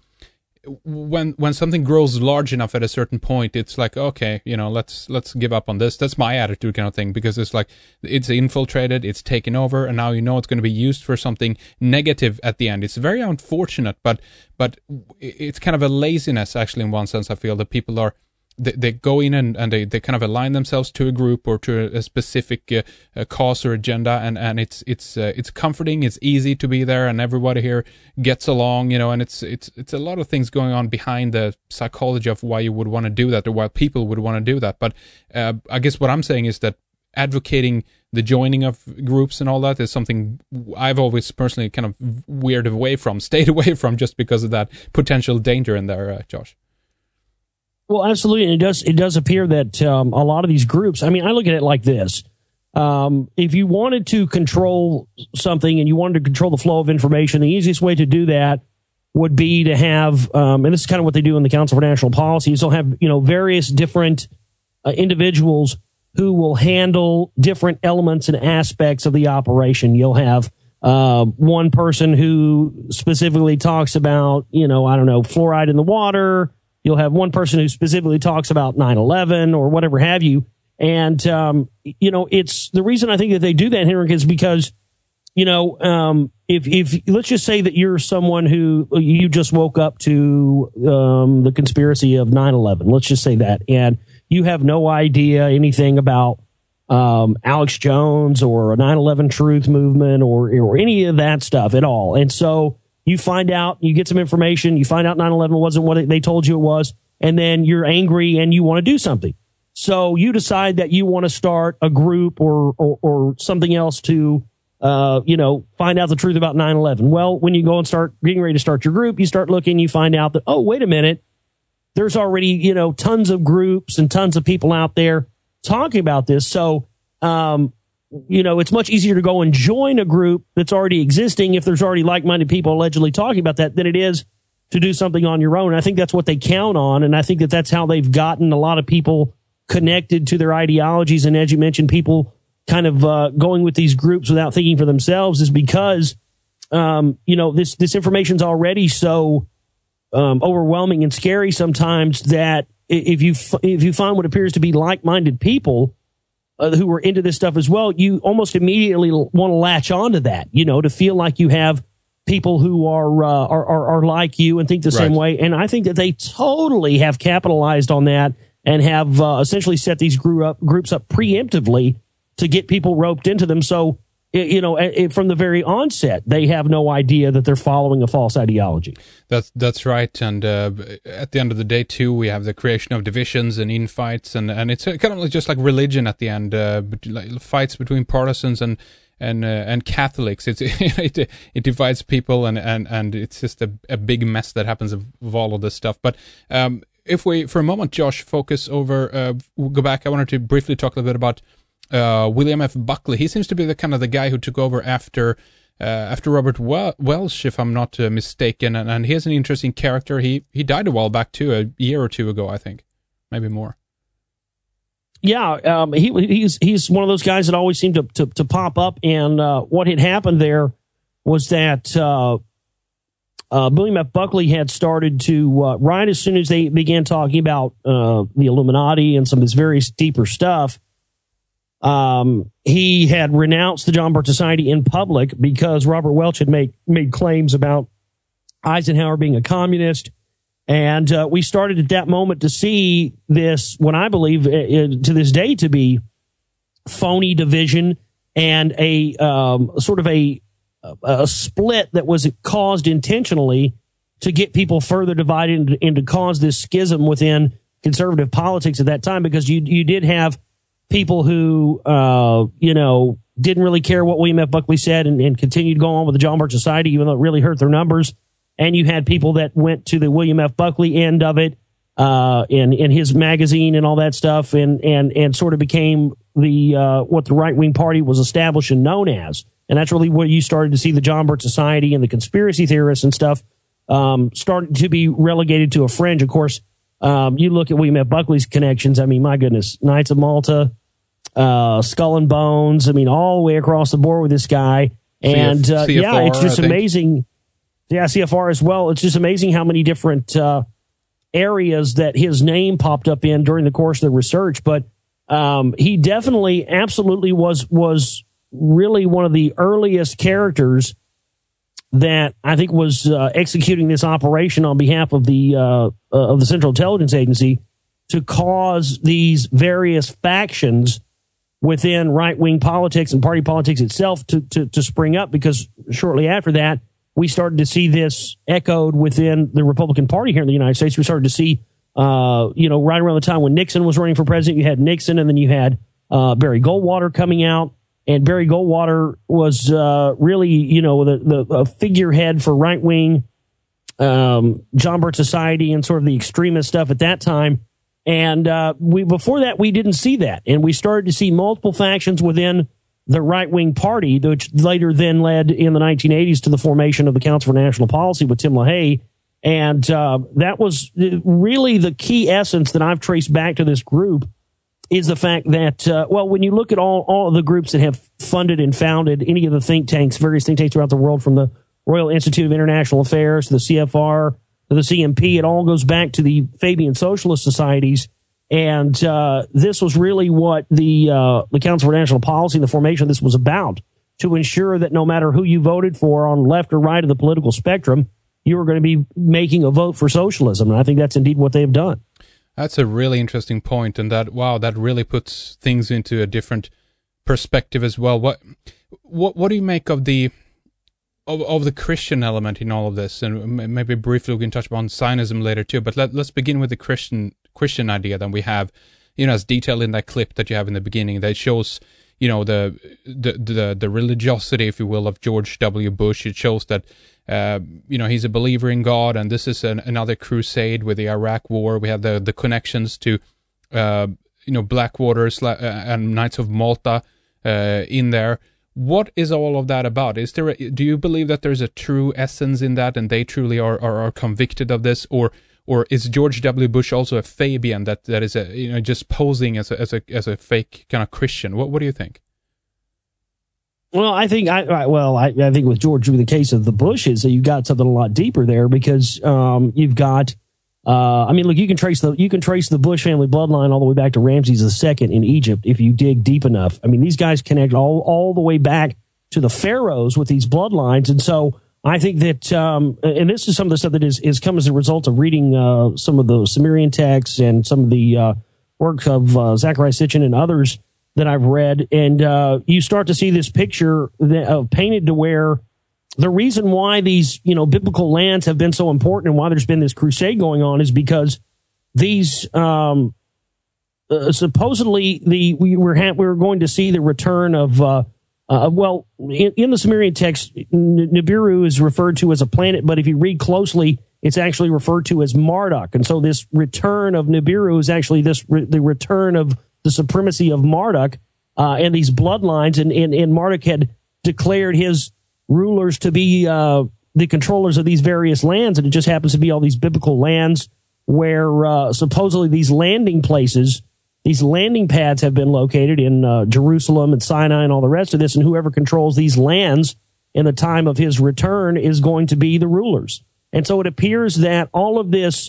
When when something grows large enough at a certain point, it's like, okay, you know, let's let's give up on this. That's my attitude, kind of thing, because it's like it's infiltrated, it's taken over, and now you know it's going to be used for something negative at the end. It's very unfortunate, but but it's kind of a laziness, actually, in one sense. I feel that people are they, they go in and, and they, they kind of align themselves to a group or to a, a specific uh, a cause or agenda, and, and it's it's uh, it's comforting, it's easy to be there, and everybody here gets along, you know, and it's it's it's a lot of things going on behind the psychology of why you would want to do that, or why people would want to do that. But uh, I guess what I'm saying is that advocating the joining of groups and all that is something I've always personally kind of veered away from, stayed away from, just because of that potential danger in there, uh, Josh. Well, absolutely. And it does, it does appear that um, a lot of these groups, I mean, I look at it like this. Um, if you wanted to control something and you wanted to control the flow of information, the easiest way to do that would be to have, um, and this is kind of what they do in the Council for National Policy, is they'll have, you know, various different uh, individuals who will handle different elements and aspects of the operation. You'll have uh, one person who specifically talks about, you know, I don't know, fluoride in the water. You'll have one person who specifically talks about nine eleven or whatever have you. And, um, you know, it's the reason I think that they do that, Henrik, is because, you know, um, if, if let's just say that you're someone who you just woke up to um, the conspiracy of nine eleven. Let's just say that. And you have no idea anything about um, Alex Jones or a nine eleven truth movement or, or any of that stuff at all. And so you find out, you get some information, you find out nine eleven wasn't what they told you it was, and then you're angry and you want to do something. So you decide that you want to start a group or, or, or something else to, uh, you know, find out the truth about nine eleven. Well, when you go and start getting ready to start your group, you start looking, you find out that, oh, wait a minute, there's already, you know, tons of groups and tons of people out there talking about this. So, um, you know, it's much easier to go and join a group that's already existing if there's already like-minded people allegedly talking about that than it is to do something on your own. I think that's what they count on. And I think that that's how they've gotten a lot of people connected to their ideologies. And as you mentioned, people kind of uh, going with these groups without thinking for themselves is because, um, you know, this, this information's already so um, overwhelming and scary sometimes that if you, f- if you find what appears to be like-minded people uh, who are into this stuff as well, you almost immediately want to latch onto that, you know, to feel like you have people who are, uh, are, are, are like you and think the right. same way. And I think that they totally have capitalized on that and have uh, essentially set these group up, groups up preemptively to get people roped into them. So, you know, it, from the very onset, they have no idea that they're following a false ideology. That's that's right. And uh, at the end of the day, too, we have the creation of divisions and infights, and, and it's kind of just like religion at the end, uh, like fights between partisans and and uh, and Catholics. It's it, it divides people, and, and, and it's just a, a big mess that happens of, of all of this stuff. But um, if we, for a moment, Josh, focus over, uh, we'll go back. I wanted to briefly talk a little bit about uh, William F. Buckley. He seems to be the kind of the guy who took over after uh, after Robert Welch, if I'm not uh, mistaken. And, and he has an interesting character. He he died a while back too, a year or two ago, I think, maybe more. Yeah, um, he he's he's one of those guys that always seemed to to, to pop up. And uh, what had happened there was that uh, uh, William F. Buckley had started to uh, right as soon as they began talking about uh, the Illuminati and some of this various deeper stuff. Um, he had renounced the John Birch Society in public because Robert Welch had made made claims about Eisenhower being a communist. And uh, we started at that moment to see this, what I believe uh, to this day to be phony division and a um, sort of a, a split that was caused intentionally to get people further divided and, and to cause this schism within conservative politics at that time, because you you did have people who, uh, you know, didn't really care what William F. Buckley said and, and continued to go on with the John Birch Society, even though it really hurt their numbers. And you had people that went to the William F. Buckley end of it, uh, in, in his magazine and all that stuff, and, and, and sort of became the, uh, what the right-wing party was established and known as. And that's really where you started to see the John Birch Society and the conspiracy theorists and stuff, um, starting to be relegated to a fringe. Of course, um, you look at William F. Buckley's connections. I mean, my goodness, Knights of Malta, uh, Skull and Bones. I mean, all the way across the board with this guy. And, uh, C F R, yeah, it's just amazing. Yeah, C F R as well. It's just amazing how many different uh, areas that his name popped up in during the course of the research. But um, he definitely, absolutely was was really one of the earliest characters that I think was uh, executing this operation on behalf of the uh, uh, of the Central Intelligence Agency to cause these various factions within right-wing politics and party politics itself to, to, to spring up, because shortly after that, we started to see this echoed within the Republican Party here in the United States. We started to see, uh, you know, right around the time when Nixon was running for president, you had Nixon, and then you had uh, Barry Goldwater coming out. And Barry Goldwater was uh, really, you know, the, the a figurehead for right-wing um, John Birch Society and sort of the extremist stuff at that time. And uh, we before that, we didn't see that. And we started to see multiple factions within the right-wing party, which later then led in the nineteen eighties to the formation of the Council for National Policy with Tim LaHaye. And uh, that was really the key essence that I've traced back to this group, is the fact that, uh, well, when you look at all, all of the groups that have funded and founded any of the think tanks, various think tanks throughout the world, from the Royal Institute of International Affairs to the C F R to the C M P, it all goes back to the Fabian Socialist Societies. And uh, this was really what the uh, the Council for National Policy and the formation of this was about, to ensure that no matter who you voted for on left or right of the political spectrum, you were going to be making a vote for socialism. And I think that's indeed what they've done. That's a really interesting point, and that, wow, that really puts things into a different perspective as well. What what what do you make of the of, of the Christian element in all of this? And maybe briefly we can touch upon Zionism later too, but let, let's begin with the Christian Christian idea that we have, you know, as detailed in that clip that you have in the beginning, that shows, you know, the the the, the religiosity, if you will, of George W. Bush. It shows that Uh, you know, he's a believer in God, and this is an, another crusade with the Iraq War. We have the the connections to, uh, you know, Blackwater and Knights of Malta uh, in there. What is all of that about? Is there? A, do you believe that there's a true essence in that, and they truly are, are, are convicted of this, or or is George W. Bush also a Fabian that, that is a, you know, just posing as a as a as a fake kind of Christian? What what do you think? Well, I think I, I well, I, I think with George, with the case of the Bushes, you got something a lot deeper there, because um, you've got. Uh, I mean, look, you can trace the you can trace the Bush family bloodline all the way back to Ramses the Second in Egypt if you dig deep enough. I mean, these guys connect all all the way back to the pharaohs with these bloodlines, and so I think that, um, and this is some of the stuff that is is come as a result of reading uh, some of the Sumerian texts and some of the uh, work of uh, Zachariah Sitchin and others that I've read, and uh, you start to see this picture that, uh, painted to where the reason why these, you know, biblical lands have been so important and why there's been this crusade going on is because these um, uh, supposedly the we were ha- we were going to see the return of uh, uh, well in, in the Sumerian text, N- Nibiru is referred to as a planet, but if you read closely, it's actually referred to as Marduk, and so this return of Nibiru is actually this re- the return of the supremacy of Marduk uh, and these bloodlines, and, and, and Marduk had declared his rulers to be uh, the controllers of these various lands, and it just happens to be all these biblical lands where uh, supposedly these landing places, these landing pads have been located in uh, Jerusalem and Sinai and all the rest of this, and whoever controls these lands in the time of his return is going to be the rulers. And so it appears that all of this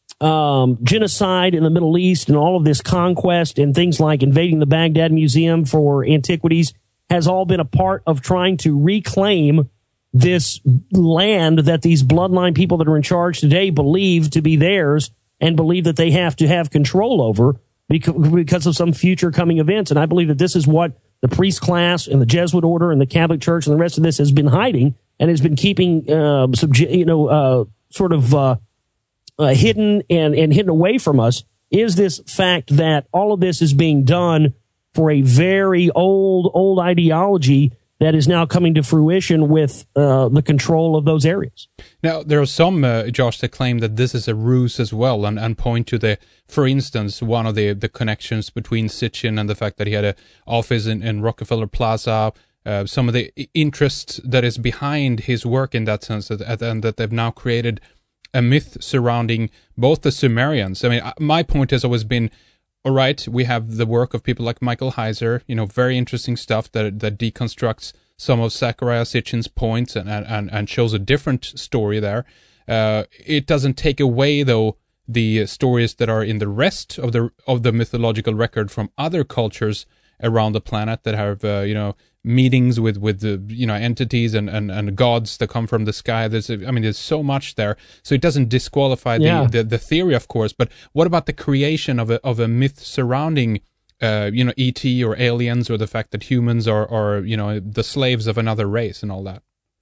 Um, genocide in the Middle East and all of this conquest and things like invading the Baghdad Museum for Antiquities has all been a part of trying to reclaim this land that these bloodline people that are in charge today believe to be theirs and believe that they have to have control over because, because of some future coming events. And I believe that this is what the priest class and the Jesuit order and the Catholic Church and the rest of this has been hiding and has been keeping, uh, subje- you know, uh, sort of, uh, Uh, hidden and, and hidden away from us, is this fact that all of this is being done for a very old, old ideology that is now coming to fruition with uh, the control of those areas. Now, there are some, uh, Josh, that claim that this is a ruse as well, and, and point to the, for instance, one of the, the connections between Sitchin and the fact that he had an office in, in Rockefeller Plaza, uh, some of the interest that is behind his work in that sense, that, and that they've now created a myth surrounding both the Sumerians. I mean, my point has always been, all right, we have the work of people like Michael Heiser, you know, very interesting stuff that that deconstructs some of Zachariah Sitchin's points and, and, and shows a different story there. Uh, it doesn't take away, though, the stories that are in the rest of the of the mythological record from other cultures around the planet that have, uh, you know, meetings with, with the, you know, entities and, and, and gods that come from the sky. There's, I mean, there's so much there. So it doesn't disqualify the, yeah. the, the theory, of course, but what about the creation of a, of a myth surrounding, uh, you know, E T or aliens, or the fact that humans are, are, you know, the slaves of another race and all that?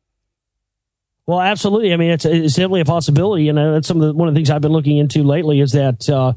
Well, absolutely. I mean, it's, it's definitely a possibility. And uh, that's some of the, one of the things I've been looking into lately is that, uh,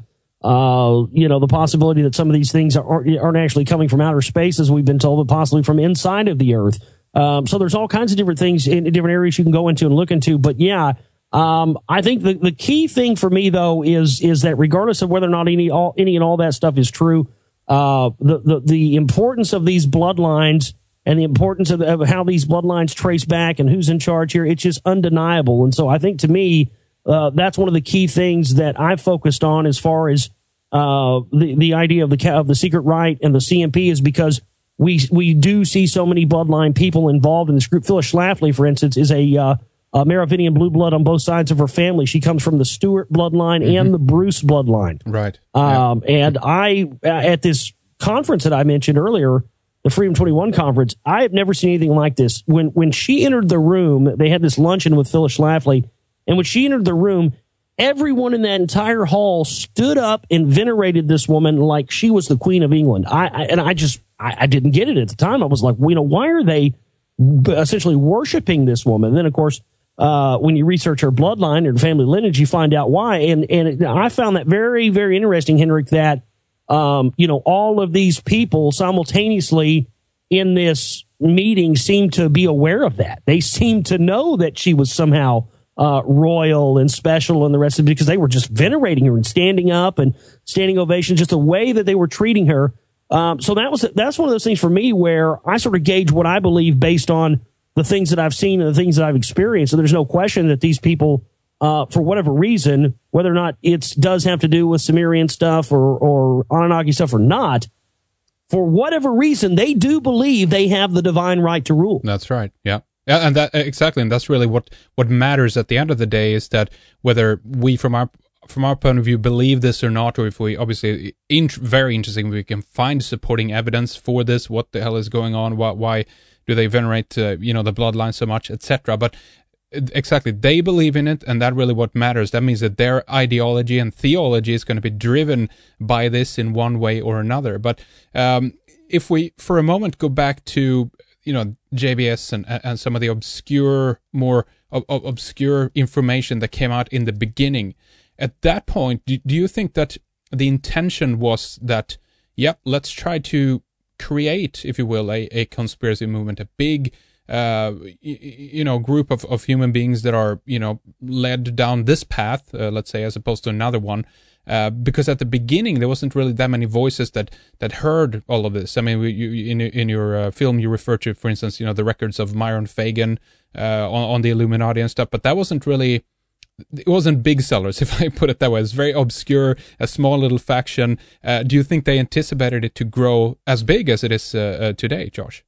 uh, you know, the possibility that some of these things aren't, aren't actually coming from outer space, as we've been told, but possibly from inside of the Earth. Um, so there's all kinds of different things in different areas you can go into and look into. But yeah, um, I think the, the key thing for me, though, is is that regardless of whether or not any all any and all that stuff is true, uh, the, the, the importance of these bloodlines and the importance of, of how these bloodlines trace back and who's in charge here, it's just undeniable. And so I think to me, uh, that's one of the key things that I've focused on as far as uh, the, the idea of the of the secret right and the C M P is because we we do see so many bloodline people involved in this group. Phyllis Schlafly, for instance, is a, uh, a Merovingian blue blood on both sides of her family. She comes from the Stewart bloodline mm-hmm. and the Bruce bloodline. Right. Um, yeah. And I, at this conference that I mentioned earlier, the Freedom twenty-one conference, I have never seen anything like this. When when she entered the room, they had this luncheon with Phyllis Schlafly, and when she entered the room, everyone in that entire hall stood up and venerated this woman like she was the Queen of England. I, I and I just I, I didn't get it at the time. I was like, well, you know, why are they essentially worshiping this woman? And then, of course, uh, when you research her bloodline or family lineage, you find out why. And and I found that very, very interesting, Henrik, that um, you know, all of these people simultaneously in this meeting seemed to be aware of that. They seemed to know that she was somehow Uh, royal and special and the rest of it because they were just venerating her and standing up and standing ovations, just the way that they were treating her. Um, so that was, that's one of those things for me where I sort of gauge what I believe based on the things that I've seen and the things that I've experienced. So there's no question that these people, uh, for whatever reason, whether or not it does have to do with Sumerian stuff or, or Anunnaki stuff or not, for whatever reason, they do believe they have the divine right to rule. That's right. Yeah. Yeah, and that exactly, and that's really what, what matters at the end of the day is that whether we, from our from our point of view, believe this or not, or if we obviously in, very interesting, we can find supporting evidence for this. What the hell is going on? Why, why do they venerate uh, you know the bloodline so much, et cetera. But exactly, they believe in it, and that really what matters. That means that their ideology and theology is going to be driven by this in one way or another. But um, if we, for a moment, go back to you know, J B S and and some of the obscure, more ob- obscure information that came out in the beginning. At that point, do, do you think that the intention was that, yep, let's try to create, if you will, a, a conspiracy movement, a big, uh, you, you know, group of, of human beings that are, you know, led down this path, uh, let's say, as opposed to another one? Uh, because at the beginning there wasn't really that many voices that, that heard all of this. I mean, we, you, in in your uh, film you refer to, for instance, you know, the records of Myron Fagan uh, on, on the Illuminati and stuff, but that wasn't really, it wasn't big sellers, if I put it that way. It's very obscure, a small little faction. Uh, do you think they anticipated it to grow as big as it is uh, uh, today, Josh?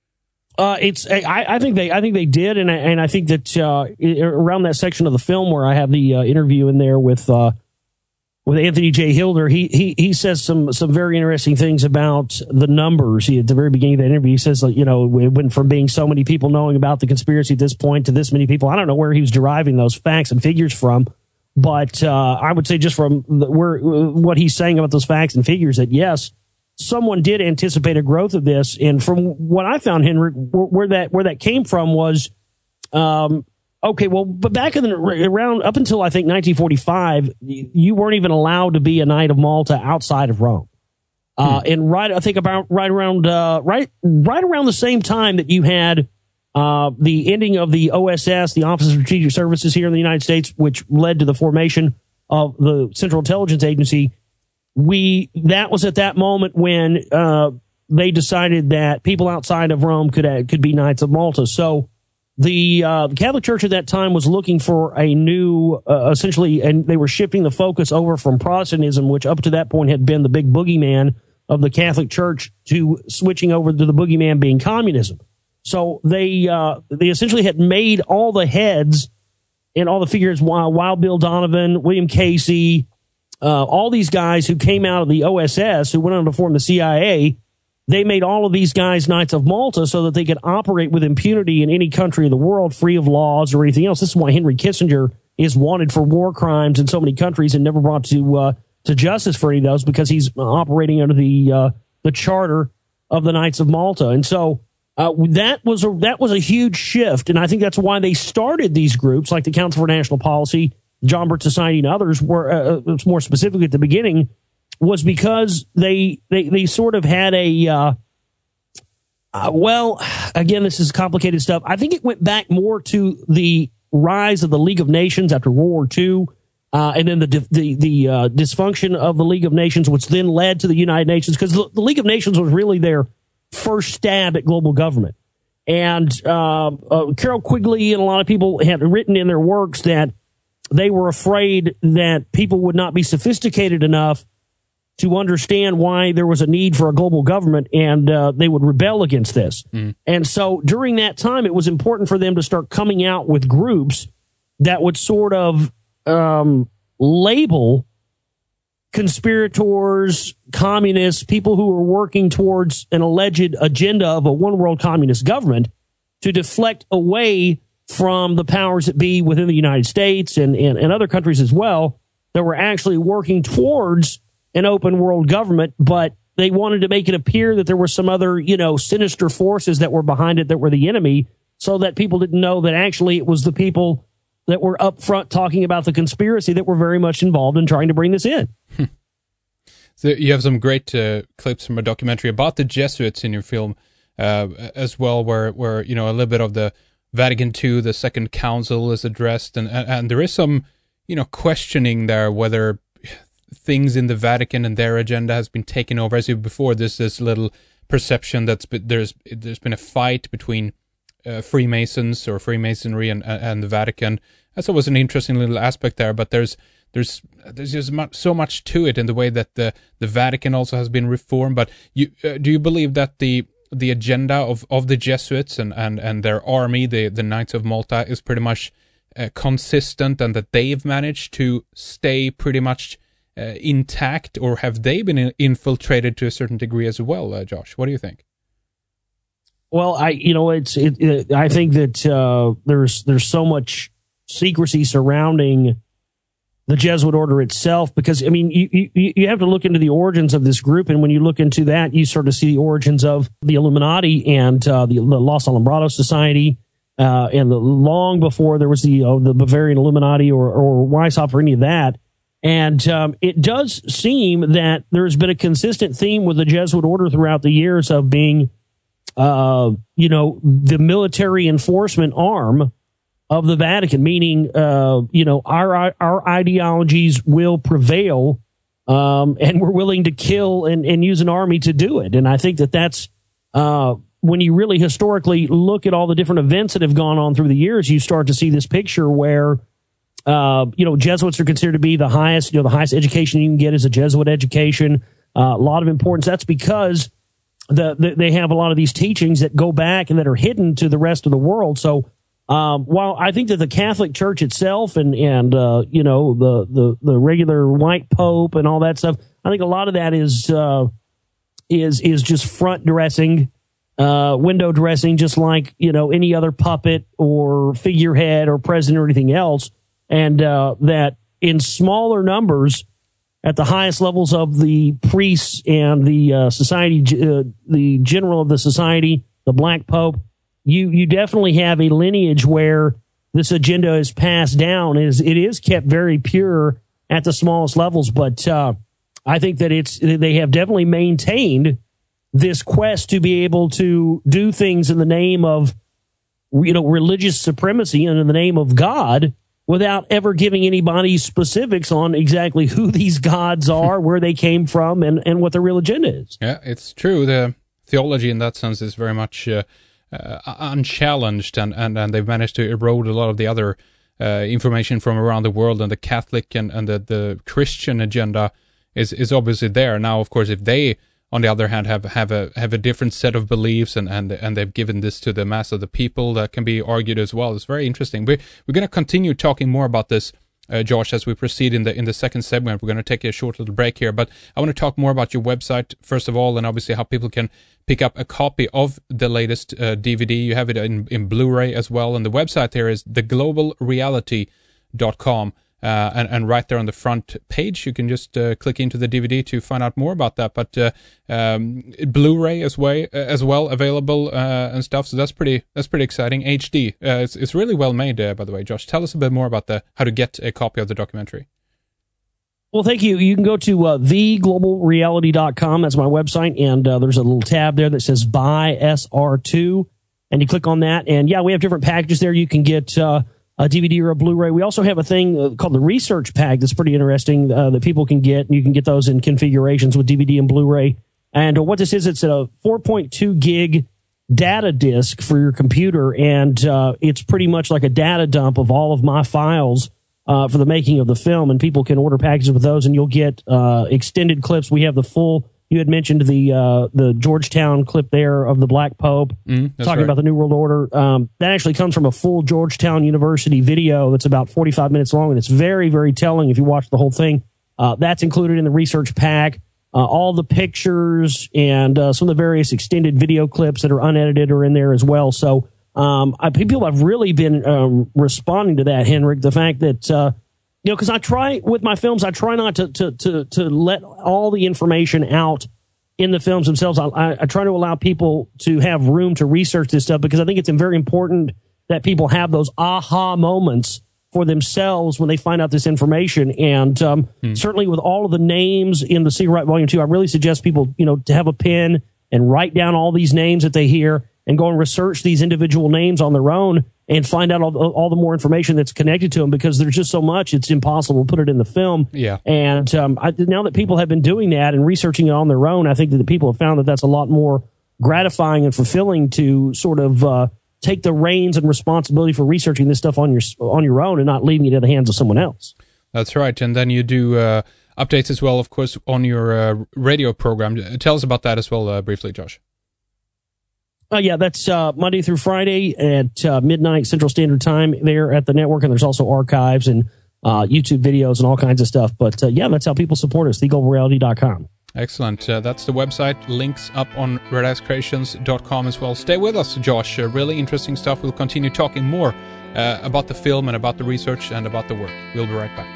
Uh, it's I, I think they I think they did, and I, and I think that uh, around that section of the film where I have the uh, interview in there with. Uh, With Anthony J. Hilder, he he he says some some very interesting things about the numbers. He, at the very beginning of that interview, he says, like, you know, it went from being so many people knowing about the conspiracy at this point to this many people. I don't know where he was deriving those facts and figures from, but uh, I would say just from the, where what he's saying about those facts and figures, that yes, someone did anticipate a growth of this. And from what I found, Henrik, where, where that where that came from was. Um, Okay, well, but back in the, around up until I think nineteen forty-five, you weren't even allowed to be a Knight of Malta outside of Rome. Uh, hmm. And right, I think about right around uh, right right around the same time that you had uh, the ending of the O S S, the Office of Strategic Services here in the United States, which led to the formation of the Central Intelligence Agency. We that was at that moment when uh, they decided that people outside of Rome could uh, could be Knights of Malta. So. The, uh, the Catholic Church at that time was looking for a new, uh, essentially, and they were shifting the focus over from Protestantism, which up to that point had been the big boogeyman of the Catholic Church, to switching over to the boogeyman being communism. So they, uh, they essentially had made all the heads and all the figures, Wild Bill Donovan, William Casey, uh, all these guys who came out of the O S S, who went on to form the C I A. They made all of these guys Knights of Malta so that they could operate with impunity in any country in the world, free of laws or anything else. This is why Henry Kissinger is wanted for war crimes in so many countries and never brought to uh, to justice for any of those, because he's operating under the uh, the charter of the Knights of Malta. And so uh, that was a, that was a huge shift, and I think that's why they started these groups like the Council for National Policy, John Birch Society, and others. Were uh, more specifically at the beginning. was because they they they sort of had a uh, uh, well, again, this is complicated stuff. I think it went back more to the rise of the League of Nations after World War Two, uh, and then the the the uh, dysfunction of the League of Nations, which then led to the United Nations, because the, the League of Nations was really their first stab at global government. And uh, uh, Carroll Quigley and a lot of people had written in their works that they were afraid that people would not be sophisticated enough to understand why there was a need for a global government, and uh, they would rebel against this. Mm. And so during that time, it was important for them to start coming out with groups that would sort of um, label conspirators, communists, people who were working towards an alleged agenda of a one world communist government, to deflect away from the powers that be within the United States and, and, and other countries as well that were actually working towards an open world government, but they wanted to make it appear that there were some other, you know, sinister forces that were behind it that were the enemy, so that people didn't know that actually it was the people that were up front talking about the conspiracy that were very much involved in trying to bring this in. So you have some great uh, clips from a documentary about the Jesuits in your film uh, as well, where, where, you know, a little bit of the Vatican two, the Second Council is addressed, and, and there is some, you know, questioning there whether things in the Vatican and their agenda has been taken over. As you before, there's this little perception that's been, there's there's been a fight between uh, Freemasons or Freemasonry and and the Vatican. That's always an interesting little aspect there. But there's there's there's just much, so much to it in the way that the the Vatican also has been reformed. But you uh, do you believe that the the agenda of, of the Jesuits and, and, and their army, the the Knights of Malta, is pretty much uh, consistent, and that they've managed to stay pretty much Uh, intact, or have they been in- infiltrated to a certain degree as well, uh, Josh? What do you think? Well, I you know it's it, it, I think that uh, there's there's so much secrecy surrounding the Jesuit order itself, because I mean you, you you have to look into the origins of this group, and when you look into that, you sort of see the origins of the Illuminati and uh, the, the Los Alumbrados Society, uh, and the, long before there was the uh, the Bavarian Illuminati or or Weishaupt or any of that. And um, it does seem that there's been a consistent theme with the Jesuit order throughout the years of being, uh, you know, the military enforcement arm of the Vatican, meaning, uh, you know, our our ideologies will prevail, um, and we're willing to kill and, and use an army to do it. And I think that that's uh, when you really historically look at all the different events that have gone on through the years, you start to see this picture where Uh, you know, Jesuits are considered to be the highest, you know, the highest education you can get is a Jesuit education. Uh, a lot of importance. That's because the, the they have a lot of these teachings that go back and that are hidden to the rest of the world. So, um, while I think that the Catholic Church itself and and uh, you know the the the regular white Pope and all that stuff, I think a lot of that is uh, is is just front dressing, uh, window dressing, just like you know any other puppet or figurehead or president or anything else. And uh, that in smaller numbers, at the highest levels of the priests and the uh, society, uh, the general of the society, the Black Pope, you you definitely have a lineage where this agenda is passed down. It is, it is kept very pure at the smallest levels, but uh, I think that it's they have definitely maintained this quest to be able to do things in the name of, you know, religious supremacy and in the name of God, without ever giving anybody specifics on exactly who these gods are, where they came from, and, and what their real agenda is. Yeah, it's true. The theology in that sense is very much uh, uh, unchallenged, and, and, and they've managed to erode a lot of the other uh, information from around the world, and the Catholic and, and the, the Christian agenda is, is obviously there. Now, of course, if they, on the other hand, have, have a have a different set of beliefs, and, and and they've given this to the mass of the people, that can be argued as well. It's very interesting. We're, we're going to continue talking more about this, uh, Josh, as we proceed in the in the second segment. We're going to take a short little break here, but I want to talk more about your website, first of all, and obviously how people can pick up a copy of the latest uh, D V D. You have it in, in Blu-ray as well, and the website there is the global reality dot com. Uh, and, and right there on the front page, you can just uh, click into the D V D to find out more about that. But uh, um, Blu-ray as well, as well available uh, and stuff. So that's pretty that's pretty exciting. H D, uh, it's it's really well made. Uh, by the way, Josh, tell us a bit more about the how to get a copy of the documentary. Well, thank you. You can go to uh, the global reality dot com. That's my website. And uh, there's a little tab there that says Buy S R two. And you click on that. And, yeah, we have different packages there. You can get uh, a D V D or a Blu-ray. We also have a thing uh, called the Research Pack that's pretty interesting uh, that people can get. And you can get those in configurations with D V D and Blu-ray. And uh, what this is, it's a four point two gig data disk for your computer. And uh, it's pretty much like a data dump of all of my files Uh, for the making of the film, and people can order packages with those, and you'll get uh, extended clips. We have the full. You had mentioned the uh, the Georgetown clip there of the Black Pope, mm, talking right. about the New World Order. Um, that actually comes from a full Georgetown University video that's about forty-five minutes long, and it's very, very telling if you watch the whole thing. Uh, that's included in the research pack. Uh, all the pictures and uh, some of the various extended video clips that are unedited are in there as well. So. Um, I, people have really been um, responding to that, Henrik. The fact that uh, you know, because I try with my films, I try not to to to to let all the information out in the films themselves. I, I, I try to allow people to have room to research this stuff because I think it's very important that people have those aha moments for themselves when they find out this information. And um, hmm. certainly with all of the names in the Secret Right Volume Two, I really suggest people, you know, to have a pen and write down all these names that they hear. And go and research these individual names on their own and find out all, all the more information that's connected to them because there's just so much, it's impossible to put it in the film. Yeah. And um, I, now that people have been doing that and researching it on their own, I think that the people have found that that's a lot more gratifying and fulfilling to sort of uh, take the reins and responsibility for researching this stuff on your on your own and not leaving it in the hands of someone else. That's right. And then you do uh, updates as well, of course, on your uh, radio program. Tell us about that as well uh, briefly, Josh. Uh, yeah, that's uh, Monday through Friday at uh, midnight Central Standard Time there at the network. And there's also archives and uh, YouTube videos and all kinds of stuff. But uh, yeah, that's how people support us, the global reality dot com. Excellent. Uh, that's the website. Links up on red ice creations dot com as well. Stay with us, Josh. Uh, really interesting stuff. We'll continue talking more uh, about the film and about the research and about the work. We'll be right back.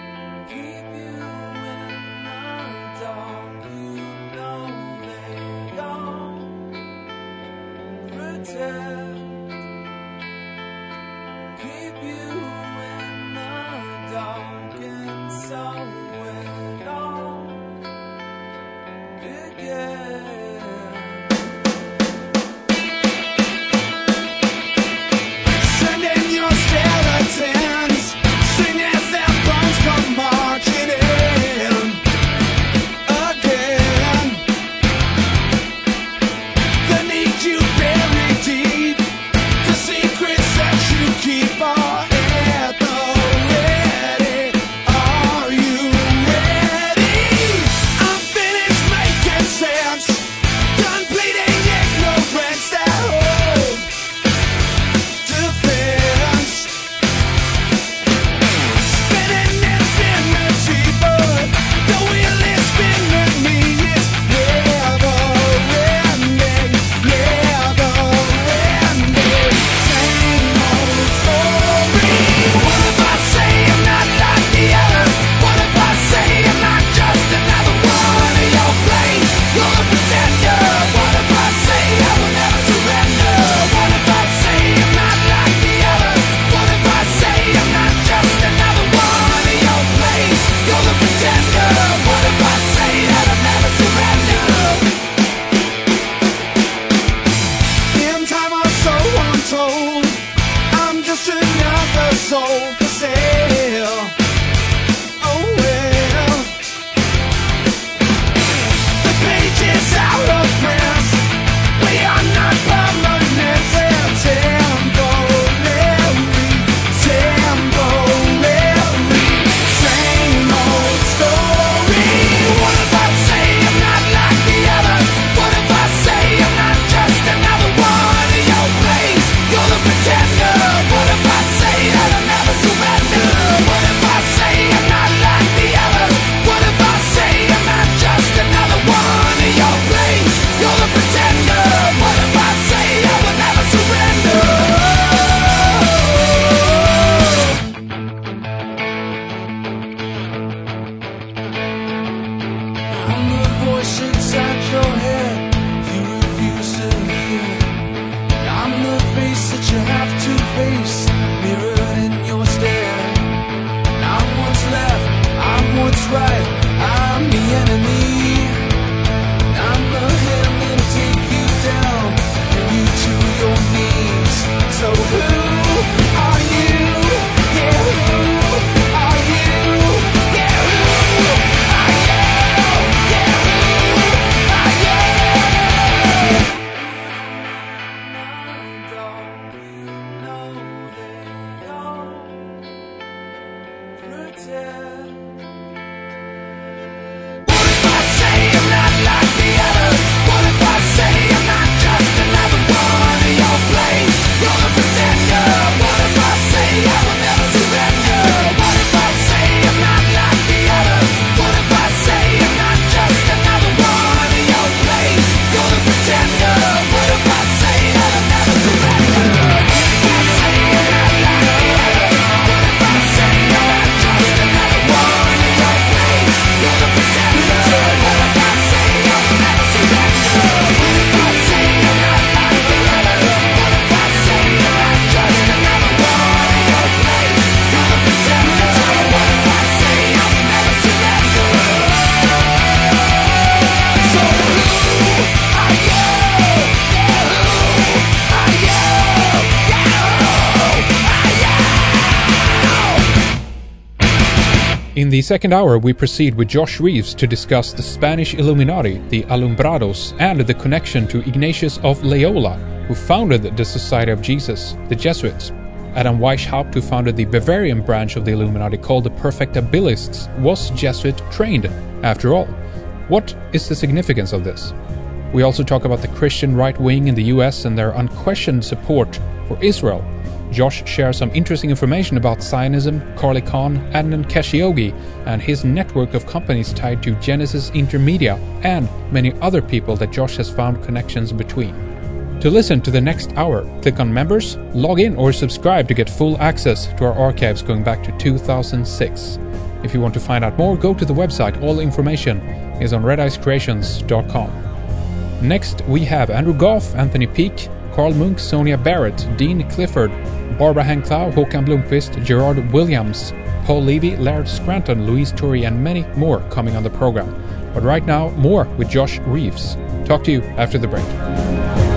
Right. In the second hour, we proceed with Josh Reeves to discuss the Spanish Illuminati, the Alumbrados, and the connection to Ignatius of Loyola, who founded the Society of Jesus, the Jesuits. Adam Weishaupt, who founded the Bavarian branch of the Illuminati called the Perfectabilists, was Jesuit trained, after all. What is the significance of this? We also talk about the Christian right wing in the U S and their unquestioned support for Israel. Josh shares some interesting information about Zionism, Carly Khan, Adnan Khashoggi, and his network of companies tied to Genesis Intermedia, and many other people that Josh has found connections between. To listen to the next hour, click on Members, log in or subscribe to get full access to our archives going back to two thousand six. If you want to find out more, go to the website. All information is on red ice creations dot com. Next, we have Andrew Goff, Anthony Peake, Carl Munk, Sonia Barrett, Dean Clifford, Barbara Hanklau, Håkan Blomqvist, Gerard Williams, Paul Levy, Laird Scranton, Louise Turry, and many more coming on the program. But right now, more with Josh Reeves. Talk to you after the break.